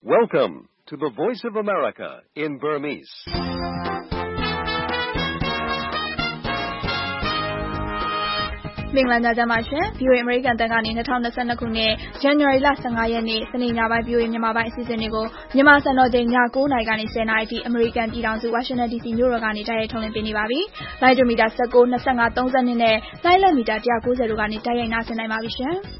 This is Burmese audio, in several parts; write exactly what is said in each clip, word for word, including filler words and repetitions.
Welcome to the Voice of America in Burmese. ။မင်္ဂလာညချမ်းပါရှင်။ ဗွီအိုအေ American တန်ကနေ၂၀၂၂ခုနှစ်ဇန်နဝါရီလ၁၅ရက်နေ့စနေညပိုင်း ဗွီအိုအေမြန်မာပိုင်းအစီအစဉ်တွေကိုမြန်မာစံတော်ချိန်ည၉နာရီကနေ၁၀နာရီအထိအမေရိကန်ပြည်ထောင်စုဝါရှင်တန်ဒီစီမြို့တော်ကနေတိုက်ရိုက်ထုတ်လွှင့်ပေးနေပါပြီ။လိုင်းဒိုမီတာ၁၉, ၂၅, ၃၂နဲ့လိုင်းလက်မီတာ၁၉၀တို့ကနေတိုက်ရိုက်နားဆင်နိုင်ပါပြီရှင်။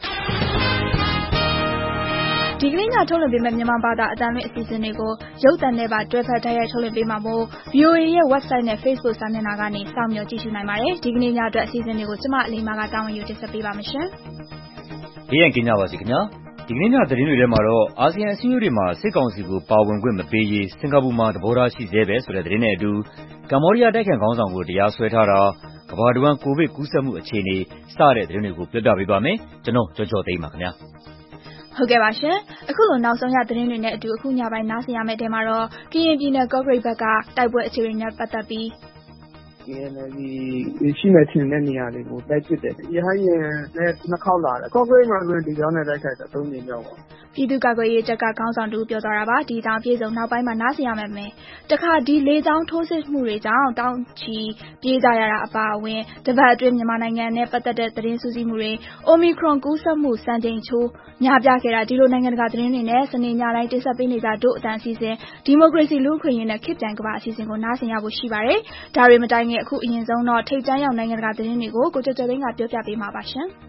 ဒီကနေ့ညထုတ်လွှင့်ပေးမယ့်မြန်မာဘာသာအသံလွှင့်အစီအစဉ်တွေကိုရုပ်သံနဲ့ပါတွဲဖက်တိုက်ရိုက်ထုတ်လွှင့်ပေးမှာမို့ ဗွီအိုအေ ရဲ့ website နဲ့ Facebook စာမျက်နှာကနေစောင့်မျှော်ကြည့်ရှုနိုင်ပါတယ်။ဒီကနေ့ညအတွက်အစီအစဉ်တွေကိုကျမအလေးမားကတာဝန်ယူတင်ဆက်ပေးပါမယ်ရှင်။ဘေးရန်ကင်းကြပါစေခင်ဗျာ။ဒီကနေ့ညသတင်းတွေထဲမှာတော့အာဆီယံအစည်းအဝေးတွေမှာစစ်ကောင်စီကိုပါဝင်ခွင့်မပေးရေးစင်ကာပူမှာသဘောထားရှိသေးပဲဆိုတဲ့သတင်းနဲ့အတူကမ္ဘောဒီးယားတိုက်ခိုက်ခေါင်းဆောင်ကိုတရားစွဲထားတာကမ္ဘာတဝန်းကိုဗစ်ကူးစက်မှုအခြေအနေစတဲ့သတင်းတွေကိုပြောပြပေးပါမယ်။ကျွန်တော်ကြော်ကြော်သိမ်းပါခင်ဗျာ။ဟုတ်ကဲ့ပါရှင်။အခုလိုနောက်ဆုံးရသတင်းတွေနဲ့အတူအခုညပိုင်းနားဆင်ရမယ့်တဲမှာတော့ကရင်ပြည်နယ်ကော့ဂရိတ်ဘက်ကတိုက်ပွဲအခြေအနေနဲ့ပတ်သက်ပြီး K N L ရှိမှထင်တဲ့နေရာတွေကိုတိုက်ပစ်တယ်။ရဟန်းယာဉ်နဲ့နှစ်ခေါက်လာတယ်။ကော့ဂရိတ်မှာဆိုရင်ဒီကြောင်းနဲ့တိုက်ခိုက်တာသုံးကြိမ်မြောက်ပါ။ပြည်သူ့ကာကွယ်ရေးတပ်ကခေါင်းဆောင်တူပြောသွားတာပါ။ဒီတောင်ပြေဆုံးနောက်ပိုင်းမှာနားဆင်ရမယ်မယ်။တခါဒီလေကြောင်းထိုးစစ်မှုတွေကြောင့်တောင်းချီပြေးကြရတာအပါအဝင်တပတ်အတွင်းမြန်မာနိုင်ငံနဲ့ပတ်သက်တဲ့သတင်းစူးစီးမှုတွေ Omicron ကူးစက်မှုစံချိန်ချိုးများပြားခဲ့တာဒီလိုနိုင်ငံတကာသတင်းတွေနဲ့စနေညတိုင်းတင်ဆက်ပေးနေကြတို့အတန်အစီအစဉ်ဒီမိုကရေစီလူ့အခွင့်အရေးနဲ့ခေတ်ပြိုင်ကမ္ဘာအစီအစဉ်ကိုနားဆင်ရဖို့ရှိပါတယ်။ဒါတွေမတိုင်ခင်အခုအရင်ဆုံးတော့ထိပ်တန်းရောက်နိုင်ငံတကာသတင်းတွေကိုကိုကျော်ကျော်သိန်းကပြောပြပေးမှာပါရှင်။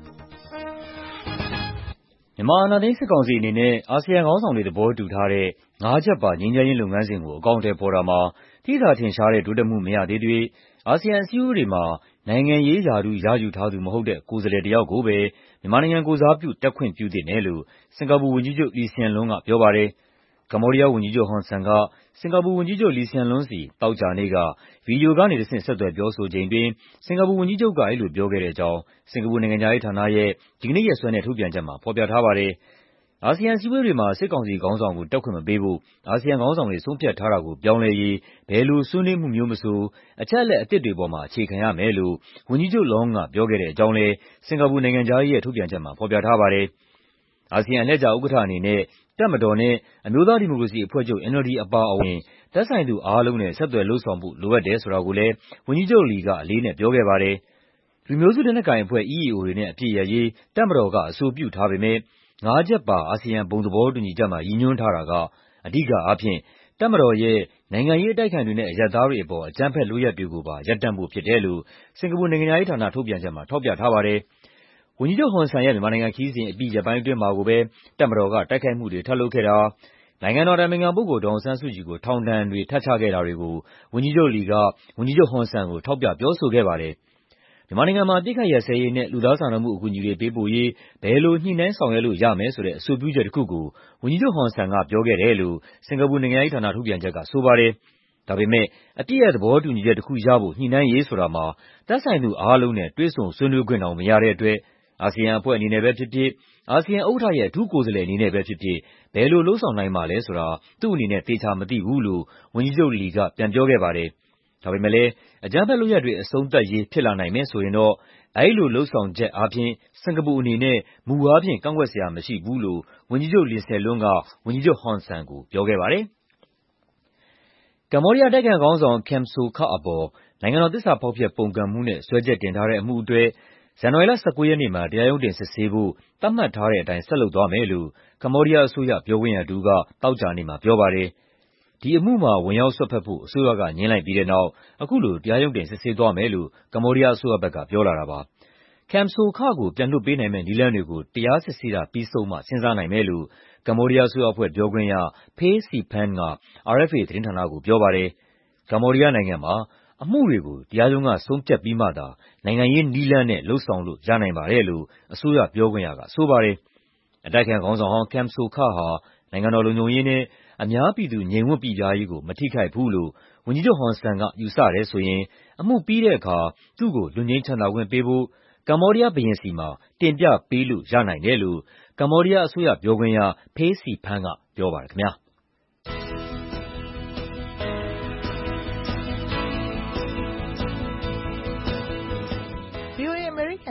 မြန်မာအာဏာသိမ်းစစ်ကောင်စီအနေနဲ့အာဆီယံခေါင်းဆောင်တွေသဘောတူထားတဲ့ငါးချက်ပါငြိမ်းချမ်းရေးလုပ်ငန်းစဉ်ကိုအကောင်အထည်ဖော်တာမှာထိသာထင်ရှားတဲ့တိုးတက်မှုမရသေးသေးအာဆီယံအစည်းအဝေးတွေမှာနိုင်ငံရေးရာထူးရယူထားသူမဟုတ်တဲ့ကိုယ်စားလှယ်တယောက်ကိုပဲမြန်မာနိုင်ငံကိုယ်စားပြုတက်ခွင့်ပြုသင့်တယ်လို့စင်ကာပူဝန်ကြီးချုပ်လီဆီယန်လွန်းကပြောပါတယ်။ကမ္ဘောဒီးယားဝန်ကြီးချုပ်ဟွန်ဆန်ကစင်ကာပူဝန်ကြီးချုပ်လီဆီယန်လွန်းစီသောကြာနေ့ကဗီဒီယိုကနေတဆင့်ဆက်သွယ်ပြောဆိုချိန်တွင်စင်ကာပူဝန်ကြီးချုပ်ကအဲဒီလိုပြောခဲ့တဲ့အကြောင်းစင်ကာပူနိုင်ငံခြားရေးဌာနရဲ့ဒီကနေ့ရက်စွဲနဲ့ထုတ်ပြန်ချက်မှာဖော်ပြထားပါတယ်။အာဆီယံအစည်းအဝေးတွေမှာစစ်ကောင်စီခေါင်းဆောင်ကိုတက်ခွင့်မပေးဖို့အာဆီယံခေါင်းဆောင်တွေဆုံးဖြတ်ထားတာကိုပြောင်းလဲရေးဘယ်လိုဆွေးနွေးမှုမျိုးမဆိုအချက်အလက်အသစ်တွေပေါ်မှာအခြေခံရမယ်လို့ဝန်ကြီးချုပ်လွန်းကပြောခဲ့တဲ့အကြောင်းလည်းစင်ကာပူနိုင်ငံခြားရေးရဲ့ထုတ်ပြန်ချက်မှာဖော်ပြထားပါတယ်။အာဆီယံအလှည့်ကျဥက္ကဋ္ဌအနေနဲ့တပ်မတော်နဲ့အမျိုးသားဒီမိုကရေစီအဖွဲ့ချုပ် N L D အပါအဝင်သက်ဆိုင်သူအားလုံးနဲ့ဆက်သွယ်လုပ်ဆောင်ဖို့လိုအပ်တယ်ဆိုတာကိုလည်းဝန်ကြီးချုပ်လီကအလေးနဲ့ပြောခဲ့ပါတယ်။လူမျိုးစုလက်နက်ကိုင်အဖွဲ့ E A O တွေနဲ့အပြစ်ရရေးတပ်မတော်ကအဆိုပြုထားပေမဲ့ငါးချက်ပါအာဆီယံဘုံသဘောတူညီချက်မှာရည်ညွှန်းထားတာကအဓိကအားဖြင့်တပ်မတော်ရဲ့နိုင်ငံရေးအတိုက်အခံတွေနဲ့အရပ်သားတွေအပေါ်အကြမ်းဖက်လုပ်ရပ်တွေကိုပါရပ်တန့်ဖို့ဖြစ်တယ်လို့စင်ကာပူနိုင်ငံခြားရေးဌာနထုတ်ပြန်ချက်မှာထောက်ပြထားပါတယ်။ဝန်ကြီးချုပ်ဟွန်ဆန်ရဲ့မြန်မာနိုင်ငံခရီးစဉ်အပြီးရက်ပိုင်းအတွင်းမှာကိုပဲတပ်မတော်ကတိုက်ခိုက်မှုတွေထပ်လုပ်ခဲ့တာနိုင်ငံတော်အတိုင်ပင်ခံပုဂ္ဂိုလ်ဒေါ်အောင်ဆန်းစုကြည်ကိုထောင်ဒဏ်တွေထပ်ချခဲ့တာတွေကိုဝန်ကြီးချုပ်လီကဝန်ကြီးချုပ်ဟွန်ဆန်ကိုထောက်ပြပြောဆိုခဲ့ပါတယ်။မြန်မာနိုင်ငံမှာအပစ်အခတ်ရပ်စဲရေးနဲ့လူသားစာနာမှုအကူအညီတွေပေးပို့ရေးဘယ်လိုညှိနှိုင်းဆောင်ရွက်လို့ရမယ်ဆိုတဲ့အဆိုပြုချက်တစ်ခုကိုဝန်ကြီးချုပ်ဟွန်ဆန်ကပြောခဲ့တယ်လို့စင်ကာပူနိုင်ငံရေးဌာနထုတ်ပြန်ချက်ကဆိုပါတယ်။ဒါပေမဲ့အပြည့်ရဲ့သဘောတူညီချက်တစ်ခုရဖို့ညှိနှိုင်းရေးဆိုတာမှာသက်ဆိုင်သူအားလုံးနဲ့တွေ့ဆုံဆွေးနွေးခွင့်တောင်မရတဲ့အတွက်အာဆီယံအဖွဲ့အနေနဲ့ပဲဖြစ်ဖြစ်အာဆီယံဥက္ကဋ္ဌရဲ့အထူးကိုယ်စားလှယ်အနေနဲ့ပဲဖြစ်ဖြစ်ဘယ်လိုလုပ်ဆောင်နိုင်မှာလဲဆိုတာသူ့အနေနဲ့သေချာမသိဘူးလို့ဝန်ကြီးချုပ်လီကပြန်ပြောခဲ့ပါတယ်။ဒါပေမဲ့လည်းအကြမ်းဖက်လုပ်ရပ်တွေအဆုံးသတ်ရေးဖြစ်လာနိုင်မယ်ဆိုရင်တော့အဲဒီလိုလုပ်ဆောင်ချက်အားဖြင့်စင်ကာပူအနေနဲ့မူအားဖြင့်ကန့်ကွက်စရာမရှိဘူးလို့ဝန်ကြီးချုပ်လီဆီယန်လွန်းကဝန်ကြီးချုပ်ဟွန်ဆန်ကိုပြောခဲ့ပါတယ်။ကမ္ဘောဒီးယားတိုက်ခိုက်ခေါင်းဆောင် Kem Sokha အပေါ်နိုင်ငံတော်သစ္စာဖောက်ဖျက်ပုန်ကန်မှုနဲ့စွဲချက်တင်ထားတဲ့အမှုအတွက်ဇန်နဝါရီလ၁၉ရက်နေ့မှာတရားရုံးတင်စစ်ဆေးဖို့သတ်မှတ်ထားတဲ့အတိုင်းဆက်လုပ်သွားမယ်လို့ကမ္ဘောဒီးယားအစိုးရပြောခွင့်ရသူကသောကြာနေ့မှာပြောပါတယ်။ဒီအမှုမှာဝင်ရောက်စွက်ဖက်ဖို့အစိုးရကငြင်းလိုက်ပြီးတဲ့နောက်အခုလိုတရားရုံးတင်စစ်ဆေးသွားမယ်လို့ကမ္ဘောဒီးယားအစိုးရဘက်ကပြောလာတာပါ။ Kem Sokha ကိုပြန်လွှတ်ပေးနိုင်မယ့်နည်းလမ်းတွေကိုတရားစစ်ဆေးတာပြီးဆုံးမှစဉ်းစားနိုင်မယ်လို့ကမ္ဘောဒီးယားအစိုးရအဖွဲ့ပြောခွင့်ရ Phay Siphan က R F A သတင်းဌာနကိုပြောပါတယ်။ကမ္ဘောဒီးယားနိုင်ငံမှာအမှုတွေကိုတရားရုံးကဆုံးဖြတ်ပြီးမှသာနိုင်ငံရေးနည်းလမ်းနဲ့လုပ်ဆောင်လို့ရနိုင်ပါတယ်လို့အစိုးရပြောခွင့်ရကဆိုပါတယ်။အတိုက်အခံခေါင်းဆောင်ဟောင်း Kem Sokha ဟာနိုင်ငံတော်လုံခြုံရေးနဲ့အများပြည်သူငြိမ်ဝှက်ပိပြားရေးကိုမထိခိုက်ဘူးလို့ဝန်ကြီးချုပ်ဟွန်ဆန်ကယူဆတယ်ဆိုရင်အမှုပြီးတဲ့အခါသူ့ကိုလွတ်ငြိမ်းချမ်းသာခွင့်ပေးဖို့ကမ္ဘောဒီးယားဘုရင်ဆီမှာတင်ပြပေးလို့ရနိုင်တယ်လို့ကမ္ဘောဒီးယားအစိုးရပြောခွင့်ရ Phay Siphan ကပြောပါတယ်ခင်ဗျာ။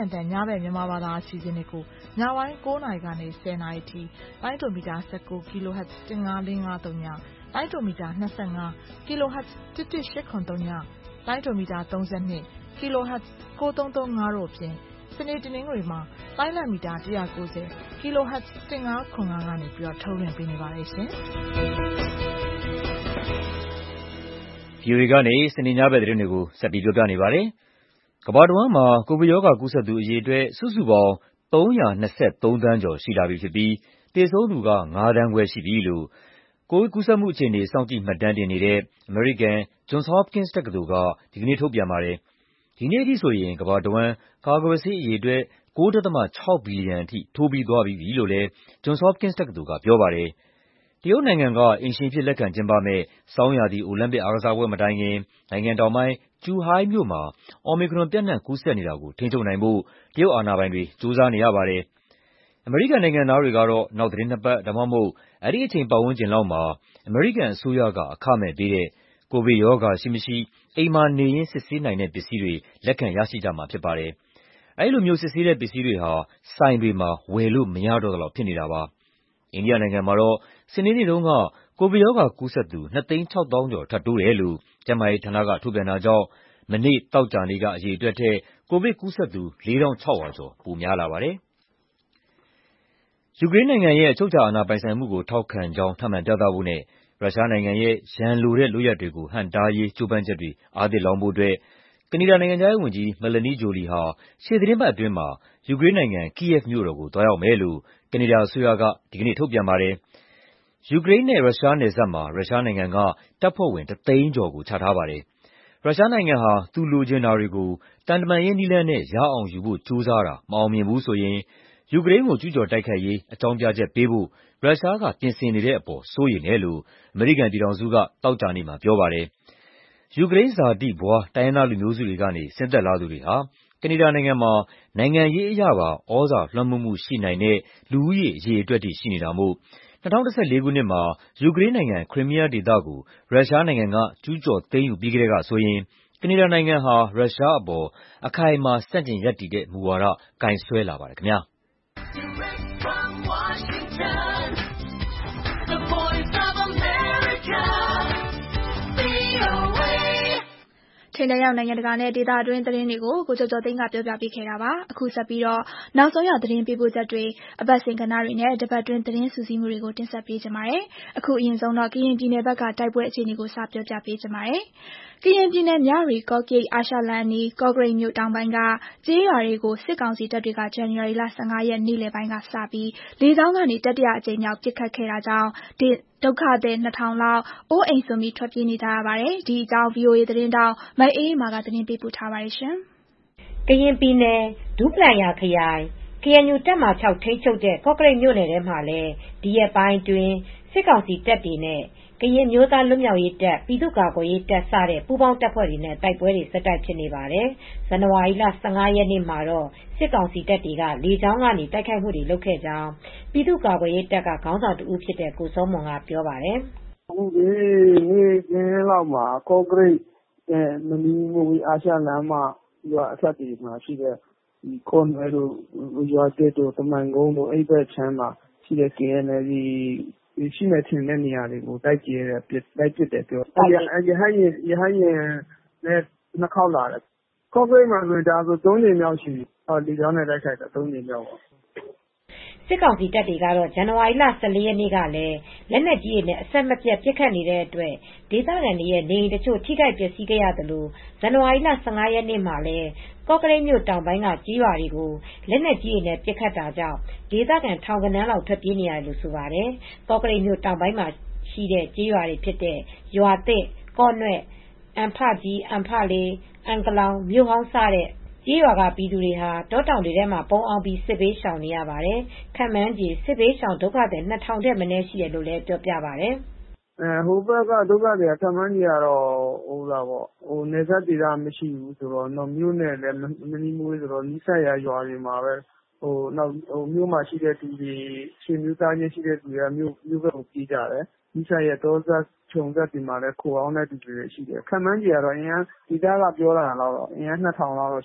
န်တဲ့ညဘက်မြန်မာဘာသာအစီအစဉ်တွေကိုညပိုင်း၉နာရီကနေ၁၀နာရီထိလိုင်းဒိုမီတာ၁၉ kHz တစ်ငါးလေးငါးသုံးညလိုင်းဒိုမီတာ၂၅ kHz တစ်တစ်ရှစ်ခွန်သုံးညလိုင်းဒိုမီတာ၃၂ kHz ကိုသုံးသုံးငါးတို့အပြင်စနေတနင်္ဂနွေမှာလိုင်းလံမီတာ၁၉၀ kHz တစ်ငါးခွန်ငါးကနေပြီးတော့ထုတ်လွှင့်ပေးနေပါတယ်ရှင်။ဗွီအိုအေကနေစနေညဘက်သတင်းတွေကိုဆက်ပြီးပြောပြနေပါတယ်။ကမ္ဘာတဝန်းမှာကိုဗစ်ရောဂါကူးစက်သူအရေအတွက်စုစုပေါင်းသုံးရာနှစ်ဆယ့်သုံးသန်းကျော်ရှိလာပြီဖြစ်ပြီးသေဆုံးသူကငါးသန်းခွဲရှိပြီလို့ကိုဗစ်ကူးစက်မှုအခြေအနေစောင့်ကြည့်မှတ်တမ်းတင်နေတဲ့အမေရိကန် Johns Hopkins တက္ကသိုလ်ကဒီကနေ့ထုတ်ပြန်ပါတယ်။ဒီနေ့အထိဆိုရင်ကမ္ဘာတဝန်းကာကွယ်ဆေးအရေအတွက်၉.၆ ဘီလီယံအထိထိုးပြီးသွားပြီးပြီလို့လည်း Johns Hopkins တက္ကသိုလ်ကပြောပါတယ်။ တရုတ်နိုင်ငံကအိမ်ရှင်အဖြစ်လက်ခံကျင်းပမယ့်ဆောင်းရာသီအိုလံပစ်အားကစားပွဲမတိုင်ခင်နိုင်ငံတောင်ပိုင်း၊ ကျူဟိုင်းမြို့မှာ Omicron ပျံ့နှံ့ကူးစက်နေတာကိုထိန်းချုပ်နိုင်ဖို့တရုတ်အာဏာပိုင်တွေကြိုးစားနေရပါတယ်။အမေရိကန်နိုင်ငံသားတွေကတော့နောက်သီတင်းနှစ်ပတ်ဒါမှမဟုတ်အဲဒီအချိန်ပတ်ဝန်းကျင်လောက်မှာအမေရိကန်အစိုးရကအခမဲ့ပေးတဲ့ကိုဗစ်ရောဂါရှိမရှိအိမ်မှာနေရင်းစစ်ဆေးနိုင်တဲ့ပစ္စည်းတွေလက်ခံရရှိကြမှာဖြစ်ပါတယ်။အဲဒီလိုမျိုးစစ်ဆေးတဲ့ပစ္စည်းတွေဟာဆိုင်တွေမှာဝယ်လို့မရတော့သလောက်ဖြစ်နေတာပါ။အိန္ဒိယနိုင်ငံမှာတော့စနေနေ့တုန်းကကိုဗစ်ရောဂါကူးစက်သူနှစ်သိန်းခြောက်သောင်းကျော်ထပ်တိုးတယ်လို့ကျန်းမာရေးဌာနကထုတ်ပြန်တာကြောင့်မနေ့သောကြာနေ့ကအရေအတွက်ထက်ကိုဗစ်ကူးစက်သူလေးထောင့်ခြောက်ရာကျော်ပိုများလာပါတယ်။ယူကရိန်းနိုင်ငံရဲ့အချုပ်အခြာအာဏာပိုင်ဆိုင်မှုကိုထောက်ခံကြောင်းထပ်မံပြသဖို့နဲ့ရုရှားနိုင်ငံရဲ့ရန်လိုတဲ့လုပ်ရပ်တွေကိုဟန့်တားရေးကြိုးပမ်းချက်တွေအားသစ်လောင်ဖို့အတွက်ကနေဒါနိုင်ငံခြားရေးဝန်ကြီး Melanie Joly ဟာရှေ့သီတင်းပတ်အတွင်းမှာယူကရိန်းနိုင်ငံ၊ ကိယက်ဗ်မြို့တော်ကိုသွားရောက်မယ်လို့ကနေဒါအစိုးရကဒီကနေ့ထုတ်ပြန်ပါတယ်။ယူကရိန်းနဲ့ရုရှားနယ်စပ်မှာရုရှားနိုင်ငံကတပ်ဖွဲ့ဝင်တသိန်းကျော်ကိုချထားပါတယ်။ရုရှားနိုင်ငံဟာသူလိုချင်တာတွေကိုသံတမန်ရေးနည်းလမ်းနဲ့ရအောင်ယူဖို့ကြိုးစားတာမအောင်မြင်ဘူးဆိုရင်ယူကရိန်းကိုကျူးကျော်တိုက်ခိုက်ရေးအကြောင်းပြချက်ပေးဖို့ရုရှားကပြင်ဆင်နေတဲ့အပေါ်စိုးရိမ်တယ်လို့အမေရိကန်ပြည်ထောင်စုကသောကြာနေ့မှာပြောပါတယ်။ယူကရိန်းဇာတိဘွားတိုင်းရင်းသားလူမျိုးစုတွေကနေဆင်းသက်လာသူတွေဟာကနေဒါနိုင်ငံမှာနိုင်ငံရေးအရပါသြဇာလွှမ်းမိုးမှုရှိနိုင်တဲ့လူဦးရေအရေအတွက်ထိရှိနေတာမို့၂၀၁၄ခုနှစ်မှာယူကရိန်းနိုင်ငံခရိုမေးယားဒေသကိုရုရှားနိုင်ငံကကျူးကျော်သိမ်းယူပြီးကတည်းကဆိုရင်ကနေဒါနိုင်ငံဟာရုရှားအပေါ်အခိုင်အမာဆန့်ကျင်ရပ်တည်တဲ့မူဝါဒကိုင်စွဲလာပါတယ်ခင်ဗျာ။ချိန်တရောက်နိုင်ငံတကာနဲ့ဒေသတွင်းသတင်းတွေကိုကိုကျော်ကျော်သိန်းကပြောပြပေးခဲ့တာပါ။အခုဆက်ပြီးတော့နောက်ဆုံးရသတင်းပေးပို့ချက်တွေအပတ်စဉ်ကဏ္ဍတွေနဲ့တပတ်တွင်းသတင်းစုစည်းမှုတွေကိုတင်ဆက်ပေးကြပါမယ်။အခုအရင်ဆုံးတော့ကရင်ပြည်နယ်ဘက်ကတိုက်ပွဲအခြေအနေကိုစပြောပြပေးကြပါမယ်။ကရင်ပြည်နယ်မြရီကော့ကိတ်အာရှလမ်းနီကော့ကရိတ်မြို့တောင်ပိုင်းကကျေးရွာတွေကိုစစ်ကောင်စီတပ်တွေကဇန်နဝါရီလ၁၅ရက်နေ့လယ်ပိုင်းကစပြီးလေကြောင်းကနေတတိယအကြိမ်မြောက်ပစ်ခတ်ခဲ့တာကြောင့်ဒုက္ခသည်နှစ်ထောင်လောက်အိုးအိမ်စွန့်ပြီးထွက်ပြေးနေကြရပါတယ်။ဒီအကြောင်း ဗွီအိုအေသတင်းတောက်မအေးအေးမာကသတင်းပေးပို့ထားပါတယ်ရှင်။ကရင်ပြည်နယ်ဒူးပလာယာခရိုင် ကေအန်ယူ တပ်မဟာ၆ထိန်းချုပ်တဲ့ကော့ကရိတ်မြို့နယ်ထဲမှာလည်းဒီရက်ပိုင်းအတွင်းစစ်ကောင်စီတပ်တွေနဲ့ကရင်မျိုးသားလွတ်မြောက်ရေးတပ်ပြည်သူ့ကာကွယ်ရေးတပ်စတဲ့ပူးပေါင်းတပ်ဖွဲ့တွေနဲ့တိုက်ပွဲတွေဆက်တိုက်ဖြစ်နေပါတယ်။ဇန်နဝါရီလ၁၅ရက်နေ့မှာတော့စစ်ကောင်စီတပ်တွေကလေကြောင်းကနေတိုက်ခိုက်မှုတွေလုပ်ခဲ့ကြောင်းပြည်သူ့ကာကွယ်ရေးတပ်ကခေါင်းဆောင်တဦးဖြစ်တဲ့ကိုစောမွန်ကပြောပါတယ်။အခုဒီနေ့ကျင်းလောက်မှာကော့ကရိတ်မနီးမဝေးအာရှလမ်းမရွာအစပ်တွေမှာရှိတဲ့ဒီကော်နယ်တို့ရွာတက်တို့တမန်ကုန်းတို့အဲ့ဘက်ချမ်းမှာရှိတဲ့ ကေအန်အယ်ဒီရှိနေထင်တဲ့နေရာတွေကိုတိုက်ကျဲတယ်တိုက်ပစ်တယ်ပြောအဲ့ရဟန်းရဟန်းနဲ့နှစ်ခေါက်လာတယ်ကော့ကရိတ်မှာဆိုဒါဆိုသုံးကြိမ်မြောက်ရှိပြီဟောဒီကြောင်းနဲ့တိုက်ခိုက်တာသုံးကြိမ်မြောက်ပါစစ်ကောင်စီတပ်တွေကတော့ဇန်နဝါရီလ၁၄ရက်နေ့ကလည်းလက်နက်ကြီးတွေနဲ့အဆက်မပြတ်ပစ်ခတ်နေတဲ့အတွက်ဒေသခံတွေရဲ့နေအိမ်တချို့ထိခိုက်ပျက်စီးခဲ့ရသလိုဇန်နဝါရီလ၁၅ရက်နေ့မှာလည်းကော့ကရိတ်မြို့တောင်ပိုင်းကကြေးရွာတွေကိုလက်နက်ကြီးတွေနဲ့ပစ်ခတ်တာကြောင့်ဒေသခံထောင်ဂဏန်းလောက်ထွက်ပြေးနေရတယ်လို့ဆိုပါတယ်။ကော့ကရိတ်မြို့တောင်ပိုင်းမှာရှိတဲ့ကြေးရွာတွေဖြစ်တဲ့ရွာသစ်ကော့နွဲ့အံဖကြီးအံဖလေးအံကလောင်မြို့ဟောင်းစတဲ့ကြေးရွာကပြည်သူတွေဟာတောတောင်တွေထဲမှာပုန်းအောင်ပြီးစစ်ဘေးရှောင်နေရပါတယ်။ခန့်မှန်းခြေစစ်ဘေးရှောင်ဒုက္ခသည်နှစ်ထောင်ထက်မနည်းရှိတယ်လို့လည်းပြောပြပါတယ်။အဲဟိုဘက်ကဒုက္ခသည်ခန့်မှန်းခြေကတော့ဟိုလာပေါ့ဟိုနေဆက်ဒေသမရှိဘူးဆိုတော့တော့မြို့နယ်လည်းမနီးမဝေးဆိုတော့နီးစပ်ရာရွာတွေမှာပဲဟိုနောက်ဟိုမြို့မှာရှိတဲ့သူတွေရှင်မျိုးသားချင်းရှိတဲ့သူတွေကမြို့မြို့ဘက်ကိုပြေးကြတယ်။နီးစပ်ရာတောဆက်ခြုံဆက်ဒီမှာလည်းခိုအောင်တဲ့သူတွေရှိတယ်။ခန့်မှန်းခြေကတော့အရင်ဒီသားကပြောလာတာတော့အရင်နှစ်ထောင်လောက်တော့ရှိပြီ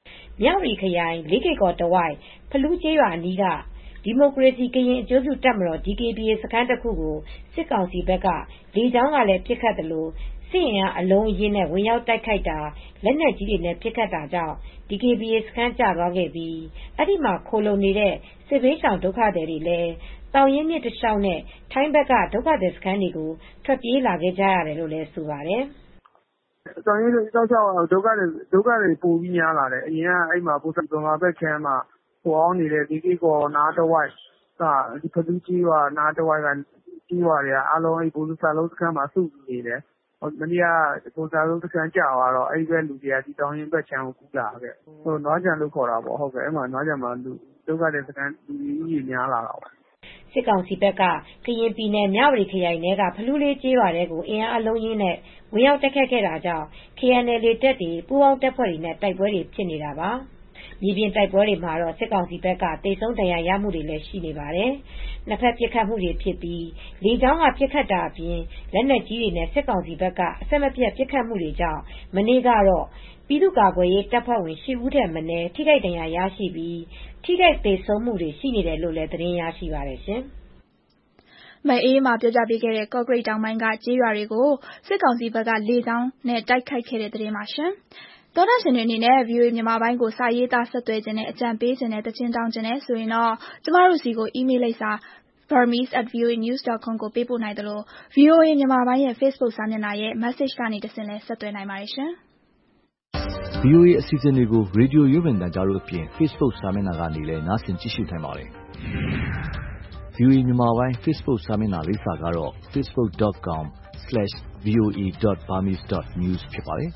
မြဝတီခရိုင်လေးကေကော်တဝိုက်ဖလူးကျေးရွာအနီးကဒီမိုကရေစီကရင်အကျိုးပြုတပ်မတော် ဒီ ကေ ဘီ အေ စခန်းတစ်ခုကိုစစ်ကောင်စီဘက်ကလေကြောင်းကလည်းပစ်ခတ်တယ်လို့စစ်ရင်အလုံးအင်းနဲ့ဝင်ရောက်တိုက်ခိုက်တာလက်နက်ကြီးတွေနဲ့ပစ်ခတ်တာကြောင့် ဒီ ကေ ဘီ အေ စခန်းကျသွားခဲ့ပြီးအဲ့ဒီမှာခိုလုံနေတဲ့စစ်ဘေးရှောင်ဒုက္ခသည်တွေလည်းတောင်ရင်းမြစ်တစ်လျှောက်နဲ့ထိုင်းဘက်ကဒုက္ခသည်စခန်းတွေကိုထွက်ပြေးလာခဲ့ကြရတယ်လို့လည်းဆိုပါတယ်။တောင်ရင်းတောက်လျှောက်ဒုက္ခတွေဒုက္ခတွေပိုပြီးများလာတယ်။အရင်ကအဲ့မှာပိုစံတော်ဘက်ခန်းမှာဟိုအောင်နေတဲ့ဒီကေကောနားတဝိုက်ကဒီဖလူးကြီးရွာနားတဝိုက်ကကြီးရွာတွေကအားလုံးအဲ့ဘူလူစာလုံးစခန်းမှာစုနေတယ်။ဟိုမနေ့ကဘူစာလုံးစခန်းကြာသွားတော့အဲ့ဘက်လူတွေကဒီတောင်ရင်ဘက်ချမ်းကိုကူးလာခဲ့။ဟိုနွားကြံလို့ခေါ်တာပေါ့ဟုတ်ကဲ့အဲ့မှာနွားကြံမှာလူဒုက္ခတွေစခန်းလူကြီးများလာတာပေါ့စစ်ကောင်စီဘက်ကကရင်ပြည်နယ်မြဝတီခရိုင်ထဲကဖလူးလေးကျေးရွာတွေကိုအင်အားအလုံးရင်းနဲ့ဝင်ရောက်တိုက်ခတ်ခဲ့တာကြောင့် ကေ အန် အယ် အေ တပ်တွေပူးပေါင်းတပ်ဖွဲ့တွေနဲ့တိုက်ပွဲတွေဖြစ်နေတာပါ။မြေပြင်တိုက်ပွဲတွေမှာတော့စစ်ကောင်စီဘက်ကတေဆုံးဒဏ်ရာရမှုတွေလည်းရှိနေပါတယ်။နှစ်ဖက်ပစ်ခတ်မှုတွေဖြစ်ပြီးလေကြောင်းကပစ်ခတ်တာအပြင်လက်နက်ကြီးတွေနဲ့စစ်ကောင်စီဘက်ကအဆက်မပြတ်ပစ်ခတ်မှုတွေကြောင့်မနေ့ကတော့ပြည်သူ့ကာကွယ်ရေးတပ်ဖွဲ့ဝင်၈ဦးထက်မနည်းထိခိုက်ဒဏ်ရာရရှိပြီးထိခိုက်သေဆုံးမှုတွေရှိနေတယ်လို့လည်းသတင်းရရှိပါတယ်ရှင်။မအေးမှာပြောပြပေးခဲ့တဲ့ကော့ကရိတ်တောင်ပိုင်းကကျေးရွာတွေကိုစစ်ကောင်စီဘက်ကလေကြောင်းနဲ့တိုက်ခိုက်ခဲ့တဲ့သတင်းပါရှင်။သောတာရှင်တွေအနေနဲ့ ဗွီအိုအေ မြန်မာပိုင်းကိုစာရေးသားဆက်သွယ်ခြင်းနဲ့အကြံပေးခြင်းနဲ့တခြင်းတောင်းခြင်းနဲ့ဆိုရင်တော့ကျမတို့စီကိုအီးမေးလ်လိပ်စာ burmese at v o a news dot com ကိုပေးပို့နိုင်တယ်လို့ ဗွီအိုအေ မြန်မာပိုင်းရဲ့ Facebook စာမျက်နှာရဲ့ message ကနေတဆင့်လဲဆက်သွယ်နိုင်ပါတယ်ရှင်။ ဗွီအိုအေ အစီအစဉ်တွေကိုရေဒီယိုရုပ်မြင်သံကြားတို့အပြင် Facebook စာမျက်နှာကနေလည်းနားဆင်ကြည့်ရှုနိုင်ပါတယ်။ ဗွီအိုအေ မြန်မာပိုင်း Facebook စာမျက်နှာလိပ်စာကတော့ facebook dot com slash voa dot burmese dot news ဖြစ်ပါတယ်။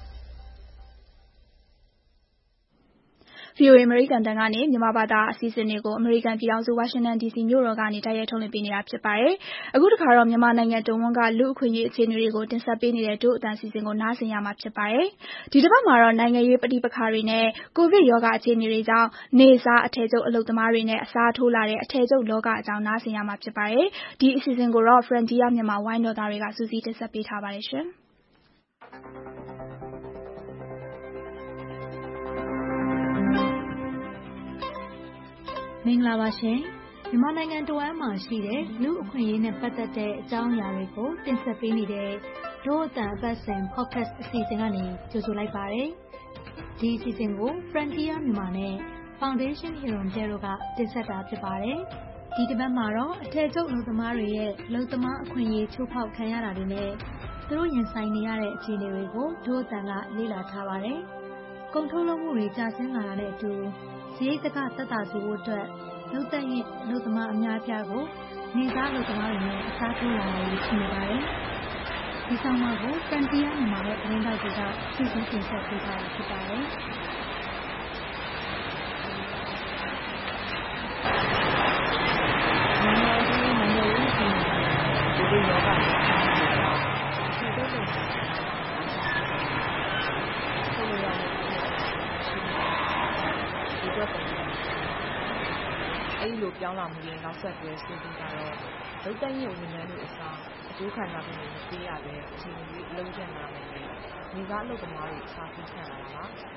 ဗွီအိုအေအမေရိကန်တန်ကနေမြန်မာဘာသာအစီအစဉ်တွေကိုအမေရိကန်ပြည်ထောင်စုဝါရှင်တန်ဒီစီမြို့တော်ကနေတိုက်ရိုက်ထုတ်လွှင့်ပေးနေတာဖြစ်ပါတယ်။အခုတခါတော့မြန်မာနိုင်ငံတုံဝန်ကလူ့အခွင့်အရေးအခြေအနေတွေကိုတင်ဆက်ပေးနေတဲ့ဒုအတန်စီစဉ်ကိုနားဆင်ရမှာဖြစ်ပါတယ်။ဒီတစ်ပတ်မှာတော့နိုင်ငံရေးပဋိပက္ခတွေနဲ့ကိုဗစ်ရောဂါအခြေအနေတွေကြောင့်နေစားအထည်ချုပ်အလုပ်သမားတွေနဲ့အစားထိုးလာတဲ့အထည်ချုပ်လောကအကြောင်းနားဆင်ရမှာဖြစ်ပါတယ်။ဒီအစီအစဉ်ကိုတော့ Frontier မြန်မာဝိုင်းတော်သားတွေကစူးစီးတင်ဆက်ပေးထားပါတယ်ရှင်။မင်္ဂလာပါရှင်မြန်မာနိုင်ငံတဝန်းမှာရှိတဲ့လူ့အခွင့်အရေးနဲ့ပတ်သက်တဲ့အကြောင်းအရာတွေကိုတင်ဆက်ပေးနေတဲ့ဒို့အတန်အပတ်စဉ် podcast အစီအစဉ်ကနေကြိုဆိုလိုက်ပါတယ်ဒီအစီအစဉ်ကို Frontier မြန်မာနဲ့ Foundation Hirondale တို့ကတင်ဆက်တာဖြစ်ပါတယ်ဒီတစ်ပတ်မှာတော့အထည်ချုပ်လုပ်သမားတွေရဲ့လုပ်သမားအခွင့်အရေးချိုးဖောက်ခံရတာတွေနဲ့သူတို့ရင်ဆိုင်နေရတဲ့အခြေအနေတွေကိုဒို့အတန်ကလေ့လာထားပါတယ်ကုန်ထုတ်လုပ်မှုတွေကျဆင်းလာတာနဲ့အတူဈေးတကသက်သာစေဖို့အတွက်လူသက်ရင်လူသမားအများပြားကိုနေသားလူသမားတွေနဲ့အစားထိုးလာတာတွေရှိနေပါတယ်။ဒီဆောင်မှာကိုဖန်တီးရမြန်မာရဲ့သတင်းတောက်တွေကရှင်းရှင်းတင်ဆက်ပေးထားတာဖြစ်ပါတယ်။နိုင်ငံရေးနိုင်ငံရေးပြည်ဒီလိုရောဂါဒီလိုလိုအဲ့လိုပြောင်းလာမှုရဲ့နောက်ဆက်တွဲဆိုပြီးတော့ဒုက္ခရဲ့ဝန်ထမ်းတွေအစားအကျိုးခံစားမှုတွေမပေးရတဲ့အခြေအနေတွေအလုံးကျန်လာတယ်။မိသားအလုပ်သမားတွေအစားထိုးခံလာတာပါ။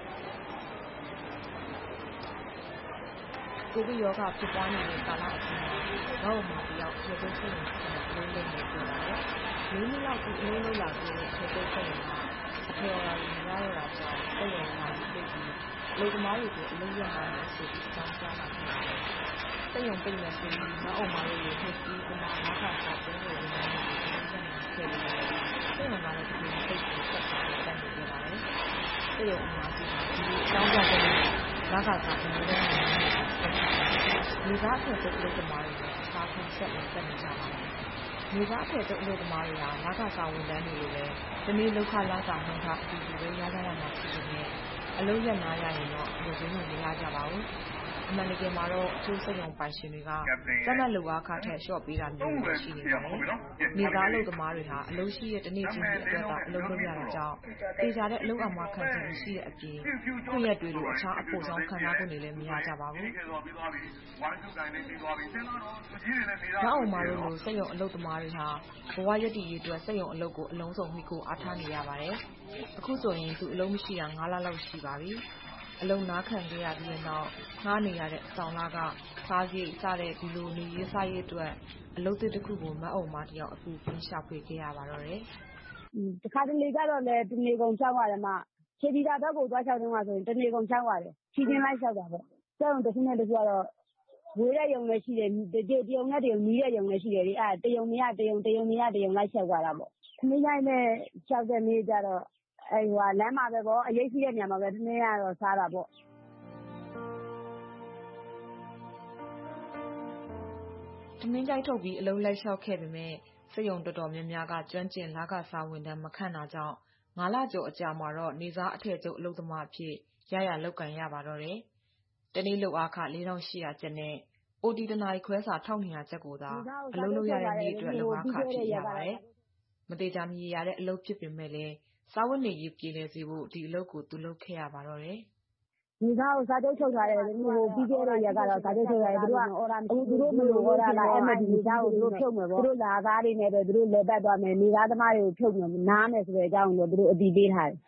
ကိုဗစ်ရောဂါဖြစ်ပွားနေတဲ့ကာလအတွင်းမှာတော့မှတယောက်ခြေတုပ်ဆက်နေတယ်လို့လည်းပြောပါတယ်။လေးနှစ်လောက်ဒီအလုပ်လုပ်လာခဲ့တဲ့ခြေတုပ်ဆက်ကအထည်အော်ရာတွေမရတော့တာကြောင့်ပုံရောင်လာပြီးပြီးအလုပ်သမားတွေကိုအလုပ်ရမှာဆိုပြီးအကြောင်းကြားလာခဲ့တယ်။စိတ်ယုံပိတ်နေဆိုပြီးမအုံမာလို့ရဖြစ်ပြီးကမှနောက်ထပ်ဆက်ပြီးဝင်နေတယ်ဆိုပြီးစိတ်ယုံကလည်းဒီလိုပိတ်ပြီးဆက်ပြီးတက်နေကြပါတယ်။စိတ်ယုံအများကြီးဒီအကြောင်းကြောင့်လည်းလက်ကစားနေတယ်ဒီကားအထည်ချုပ်အလုပ်သမားတွေနဲ့အစားထိုးဆက်ပြီးတက်နေကြပါတယ်။ဒီကားအထည်ချုပ်အလုပ်သမားတွေကလက်ကစားဝန်ထမ်းတွေလည်းဒီနေ့လောက်ခလောက်စားနှုန်းထားအတူတူပဲရကြရမှာဖြစ်နေတယ်။အလုပ်ရနာရရင်တော့လူချင်းတွေမရကြပါဘူး။အမှန်တကယ်မှာတော့အကျိုးစိတ်ယုံပိုင်ရှင်တွေကစက်မှတ်လိုအားခထက်လျှော့ပေးတာမျိုးတွေရှိနေတယ်။မိသားအလုပ်သမားတွေဟာအလုပ်ရှိတဲ့တနေ့ချင်းတွေအတွက်ကအလုပ်လုပ်ရတဲ့ကြောင့်တေချာတဲ့အလုပ်အမှားခံချက်ရှိတဲ့အပြင်ခွင့်ရက်တွေလိုအခြားအဖို့ဆောင်ခံစား권တွေလည်းမရကြပါဘူး။နောက်အောင်မှာလို့စက်ယုံအလုပ်သမားတွေဟာဘဝရည်တည်ရေးအတွက်စက်ယုံအလုပ်ကိုအလုံးစုံမိကိုအားထားနေရပါတယ်။အခုဆိုရင်သူအလုံးမရှိတာငါးလလောက်ရှိပါပြီ။အလုပ်နားခံခဲ့ရပြီးတဲ့နောက်ငှားနေရတဲ့အဆောင်လကစားစရိတ်စတဲ့ဒီလိုနေရေးစားရေးအတွက်အလုပ်သစ်တစ်ခုကိုမအုံမတယောက်အပူပြင်းရှာဖွေခဲ့ရပါတော့တယ်။တခါတလေကျတော့လည်းတနေကုန်ချောက်ရတယ်မှခြေဒီတာဘက်ကိုသွားချောက်တော့မှဆိုရင်တနေကုန်ချောက်ရတယ်။ချီချင်းလိုက်ချောက်တာပေါ့။ကျောင်းတစ်ခုနဲ့တစ်ခုကတော့ဝေးတဲ့ယုံလည်းရှိတယ်တရုံနဲ့တရုံနီးတဲ့ယုံလည်းရှိတယ်လေအဲတရုံမရတရုံတရုံမရတရုံလိုက်ချောက်ကြတာပေါ့။ခမင်းဆိုင်နဲ့ချောက်တဲ့နေ့ကျတော့အဲဟိုလမ်းမှာပဲပေါ့အရေးကြီးတဲ့နေရာမှာပဲတနေ့ကတော့စားတာပေါ့တမင်းကြိုက်ထုတ်ပြီးအလုံးလိုက်လျှောက်ခဲ့ပေမဲ့စိတ်ယုံတော်တော်များများကကျွမ်းကျင်လာကစားဝန်တန်းမခန့်တာကြောင့်ငါးလကျော်အကြာမှာတော့နေစားအထည်ချုပ်အလုပ်သမားအဖြစ်ရရလောက်ကန်ရပါတော့တယ်။တနေ့လောက်အားခလေးထောင်ရှစ်ရာကျပ်နဲ့ အိုတီ တနာရီခွဲစာတစ်ထောင်နှစ်ရာကျပ်ကိုသာအလုပ်လုပ်ရတဲ့နေ့အတွက်လောက်အားခဖြစ်ရပါတယ်။မသေးချာမရေရာတဲ့အလုပ်ဖြစ်ပေမဲ့လည်းစားဝတ်နေရေးပြည်လည်စေဖို့ဒီအလုပ်ကိုသူလုပ်ခဲ့ရပါတော့တယ်။ဒီသားကိုစာချုပ်ချုပ်ထားတယ်ဟိုပြီးခဲ့တဲ့ရက်ကတော့စာချုပ်ချုပ်ရတယ်သူတို့ကအော်ဒါသူတို့မလို့အော်ဒါလာအဲ့မှာဒီသားကိုသူတို့ဖြုတ်မယ်ပေါ့သူတို့လာသားတွေနဲ့ပဲသူတို့လက်ပတ်သွားမယ်နေသားသမားတွေကိုဖြုတ်မယ်နားမယ်ဆိုတဲ့အကြောင်းကိုသူတို့အတည်ပေးထားတယ်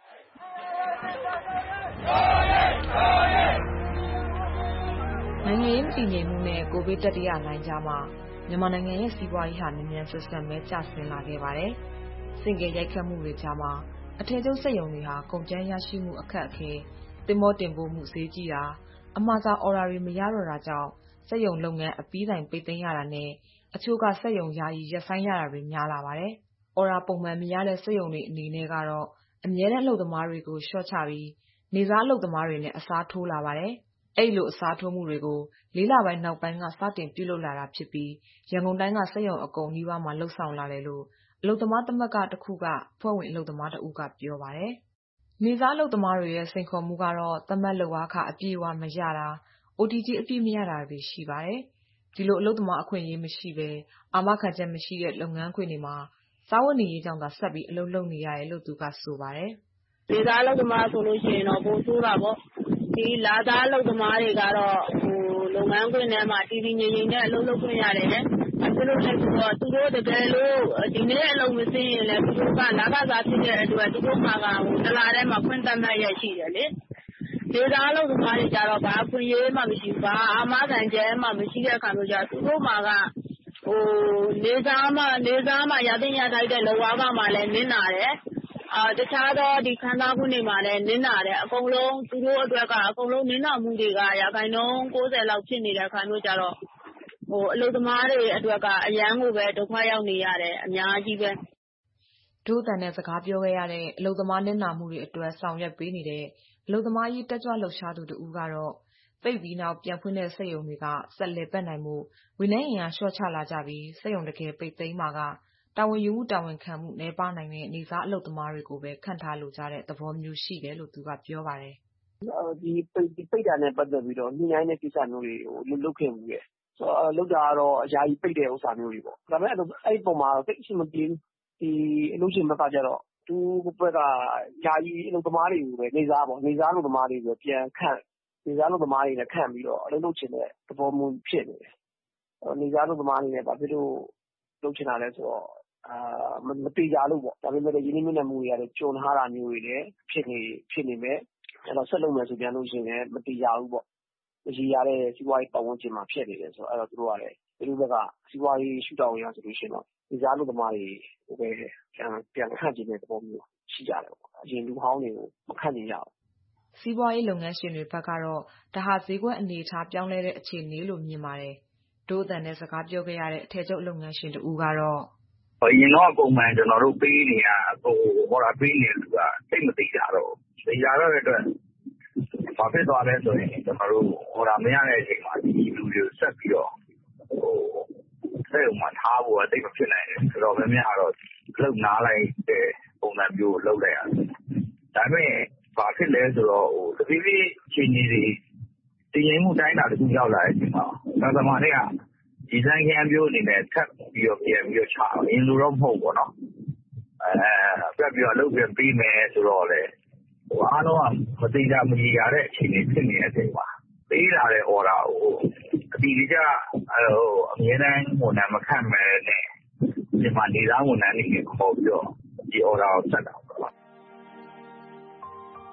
နိုင်ငံရေးပြည်ငြိမ်မှုနဲ့ကိုဗစ်တတိယလှိုင်းကြားမှာမြန်မာနိုင်ငံရဲ့စီးပွားရေးဟာမြန်မြန်ဆန်ဆန်ပဲကျဆင်းလာခဲ့ပါတယ်။စင်ကြယ်ရိုက်ခတ်မှုတွေကြားမှာအထည်ချုပ်စက်ရုံတွေဟာကုန်ကျန်းရရှိမှုအခက်အခဲသင်္ဘောတင်ပို့မှုဈေးကြီးတာအမှားစားအော်ဒါတွေမရတော့တာကြောင့်စက်ရုံလုပ်ငန်းအပြီးတိုင်ပိတ်သိမ်းရတာနဲ့အချို့ကစက်ရုံယာယီရပ်ဆိုင်းရတာတွေများလာပါတယ်။အော်ဒါပုံမှန်မရတဲ့စက်ရုံတွေအနေနဲ့ကတော့အမြဲတမ်းအလုပ်သမားတွေကိုရှော့ချပြီးနေစားအလုပ်သမားတွေနဲ့အစားထိုးလာပါတယ်။အဲ့လိုအစားထိုးမှုတွေကိုလေးလပိုင်းနောက်ပိုင်းကစတင်ပြုလုပ်လာတာဖြစ်ပြီးရန်ကုန်တိုင်းကစက်ရုံအကုန်နီးပါးမှာလှုပ်ဆောင်လာတယ်လို့အလုပ်သမားသမဂ္ဂတစ်ခုကဖွဲ့ဝင်အလုပ်သမားတဦးကပြောပါတယ်။နေစားအလုပ်သမားတွေရဲ့စိန်ခေါ်မှုကတော့သတ်မှတ်လုပ်အားခအပြည့်အဝမရတာ၊ အို တီ ဂျီ အပြည့်မရတာတွေရှိပါတယ်။ဒီလိုအလုပ်သမားအခွင့်အရေးမရှိဘဲအာမခံချက်မရှိတဲ့လုပ်ငန်းခွင်တွေမှာစားဝတ်နေရေးကြောင့်သာဆက်ပြီးအလုပ်လုပ်နေရတယ်လို့သူကဆိုပါတယ်။နေစားအလုပ်သမားဆိုလို့ရှိရင်တော့ပိုဆိုးတာပေါ့။ဒီလာသားအလုပ်သမားတွေကတော့ဟိုလုပ်ငန်းခွင်ထဲမှာတည်တည်ငြိမ်ငြိမ်နဲ့အလုပ်လုပ်ခွင့်ရတယ်။သူတို့လည်းဆိုတော့သူတို့တကယ်လို့ဒီနေ့အလုပ်မစင်းရင်လည်းသူတို့ကလာကစားဖြစ်တဲ့အတွက်သူတို့မှာကဟိုတလားထဲမှာဖွင့်တတ်မှတ်ရရှိတယ်လေ။ဒေသအလုပ်သမားတွေကြတော့ဘာဖွင့်ရေးမှမရှိဘူးဘာအာမခံချက်မှမရှိတဲ့အခါမျိုးကြသူတို့မှာကဟိုနေစားမှနေစားမှရတဲ့ရထိုက်တဲ့လောကမှာလည်းနင်းလာတယ်။အာတခြားသောဒီခန်းသားခုနေမှာလည်းနင်းလာတယ်အကုန်လုံးသူတို့အတွက်ကအကုန်လုံးနင်းလာမှုတွေကရာခိုင်နှုန်းကိုးဆယ်လောက်ဖြစ်နေတဲ့အခါမျိုးကြတော့ဟိုအလုပ်သမားတွေအတွက်ကအရန်ကိုပဲဒုက္ခရောက်နေရတယ်အများကြီးပဲဒုအတန်နဲ့စကားပြောခဲ့ရတဲ့အလုပ်သမားနစ်နာမှုတွေအတွက်ဆောင်ရွက်ပေးနေတဲ့အလုပ်သမားရေးတက်ကြွလှုပ်ရှားသူတူကတော့ပိတ်ပြီးနောက်ပြန်ဖွင့်တဲ့စက်ရုံတွေကဆက်လက်ပတ်နိုင်မှုဝန်ထမ်းအင်အားလျှော့ချလာကြပြီးစက်ရုံတကယ်ပိတ်သိမ်းမှာကတာဝန်ယူမှုတာဝန်ခံမှုနည်းပါးနိုင်တဲ့နေစားအလုပ်သမားတွေကိုပဲခန့်ထားလိုကြတဲ့သဘောမျိုးရှိတယ်လို့သူကပြောပါတယ်။ဒီပိတ်ဒီပိတ်တာနဲ့ပတ်သက်ပြီးတော့ညှိနှိုင်းတဲ့ကိစ္စမျိုးတွေဟိုလုပ်ခဲ့မှုရဲ့ဆိုတော့လုပ်တာကတော့အရာကြီးပိတ်တဲ့ဥစ္စာမျိုးတွေပေါ့။ဒါပေမဲ့အဲ့ဒီပုံမှာတိတ်အဆင်မပြေဘူး။ဒီအလုပ်ရှင်ဘက်ကကြတော့သူဘက်ကယာယီအလုပ်သမားတွေကိုပဲနေစားပေါ့နေစားအလုပ်သမားတွေကိုပြန်ခန့်နေစားအလုပ်သမားတွေနဲ့ခန့်ပြီးတော့အလုပ်လုပ်ချင်တဲ့သဘောမျိုးဖြစ်နေတယ်။နေစားအလုပ်သမားတွေနဲ့ဘာဖြစ်လို့လုပ်ချင်တာလဲဆိုတော့အာမတေချာလို့ပေါ့ဒါပေမဲ့ရင်းနှီးမြှုပ်နှံမှုတွေကလည်းကြုံထားတာမျိုးတွေလည်းဖြစ်နေဖြစ်နေမဲ့အဲ့တော့ဆက်လုပ်မယ်ဆိုပြန်လို့ရှိရင်မတေချာဘူးပေါ့မရှိရတဲ့စီးပွားရေးပတ်ဝန်းကျင်မှာဖြစ်နေတယ်ဆိုတော့အဲ့တော့သူတို့ကလည်းဒီလိုဘက်ကစီးပွားရေးရှုထောင့်ရဆိုလို့ရှိရင်တော့ဒီစားလုပ်သမားတွေဟိုပဲပြန်ပြန်ခန့်ကျင်တဲ့သဘောမျိုးရှိကြတယ်ပေါ့အရင်လူဟောင်းတွေကိုမခန့်ကျင်ကြဘူးစီးပွားရေးလုပ်ငန်းရှင်တွေဘက်ကတော့ဒါဟာဈေးကွက်အနေအထားပြောင်းလဲတဲ့အခြေအနေလို့မြင်ပါတယ်ဒို့အတန်နဲ့စကားပြောခဲ့ရတဲ့အထည်ချုပ်လုပ်ငန်းရှင်တူကတော့အရင်တော့ပုံမှန်ကျွန်တော်တို့ပေးနေရဟိုဟောတာပေးနေလူကသိမသိကြတော့သိကြတော့တဲ့အတွက်ဘာဖြစ်သွားလဲဆိုရင်ကျွန်တော်တို့ဟောတာမရတဲ့အချိန်မှာဒီလူတွေဆက်ပြီးတော့ဟိုဆက်ဥမှာထားဖို့အသိမဖြစ်နိုင်တယ်ဆိုတော့မင်းကတော့လုတ်နားလိုက်တဲ့ပုံစံမျိုးလုတ်လိုက်ရတယ်ဒါပေမဲ့ဘာဖြစ်လဲဆိုတော့ဟိုတဖြည်းဖြည်းချိန်ကြီးတွေတည်ငြိမ်မှုတိုင်းတာတခုရောက်လာတဲ့အချိန်မှာသာသမာတွေကဒီဆိုင်ခင်အမျိုးအနေနဲ့ထပ်ပြီးတော့ပြန်ပြီးတော့ချအောင်အင်းလိုတော့မဟုတ်ဘူးเนาะအဲပြပြီးတော့လုပ်ပြန်ပြီးမယ်ဆိုတော့လေဟိုအားလုံးကမသိကြမကြီးရတဲ့အခြေအနေဖြစ်နေတဲ့အချိန်မှာပေးလာတဲ့ order ကိုအတီးကြဟိုအမြဲတမ်းဟိုနာမခန့်မယ်နဲ့ဒီမှာနေသားဝန်ထမ်းတွေခေါ်ပြီးတော့ဒီ order ကိုဆက်တာပေါ့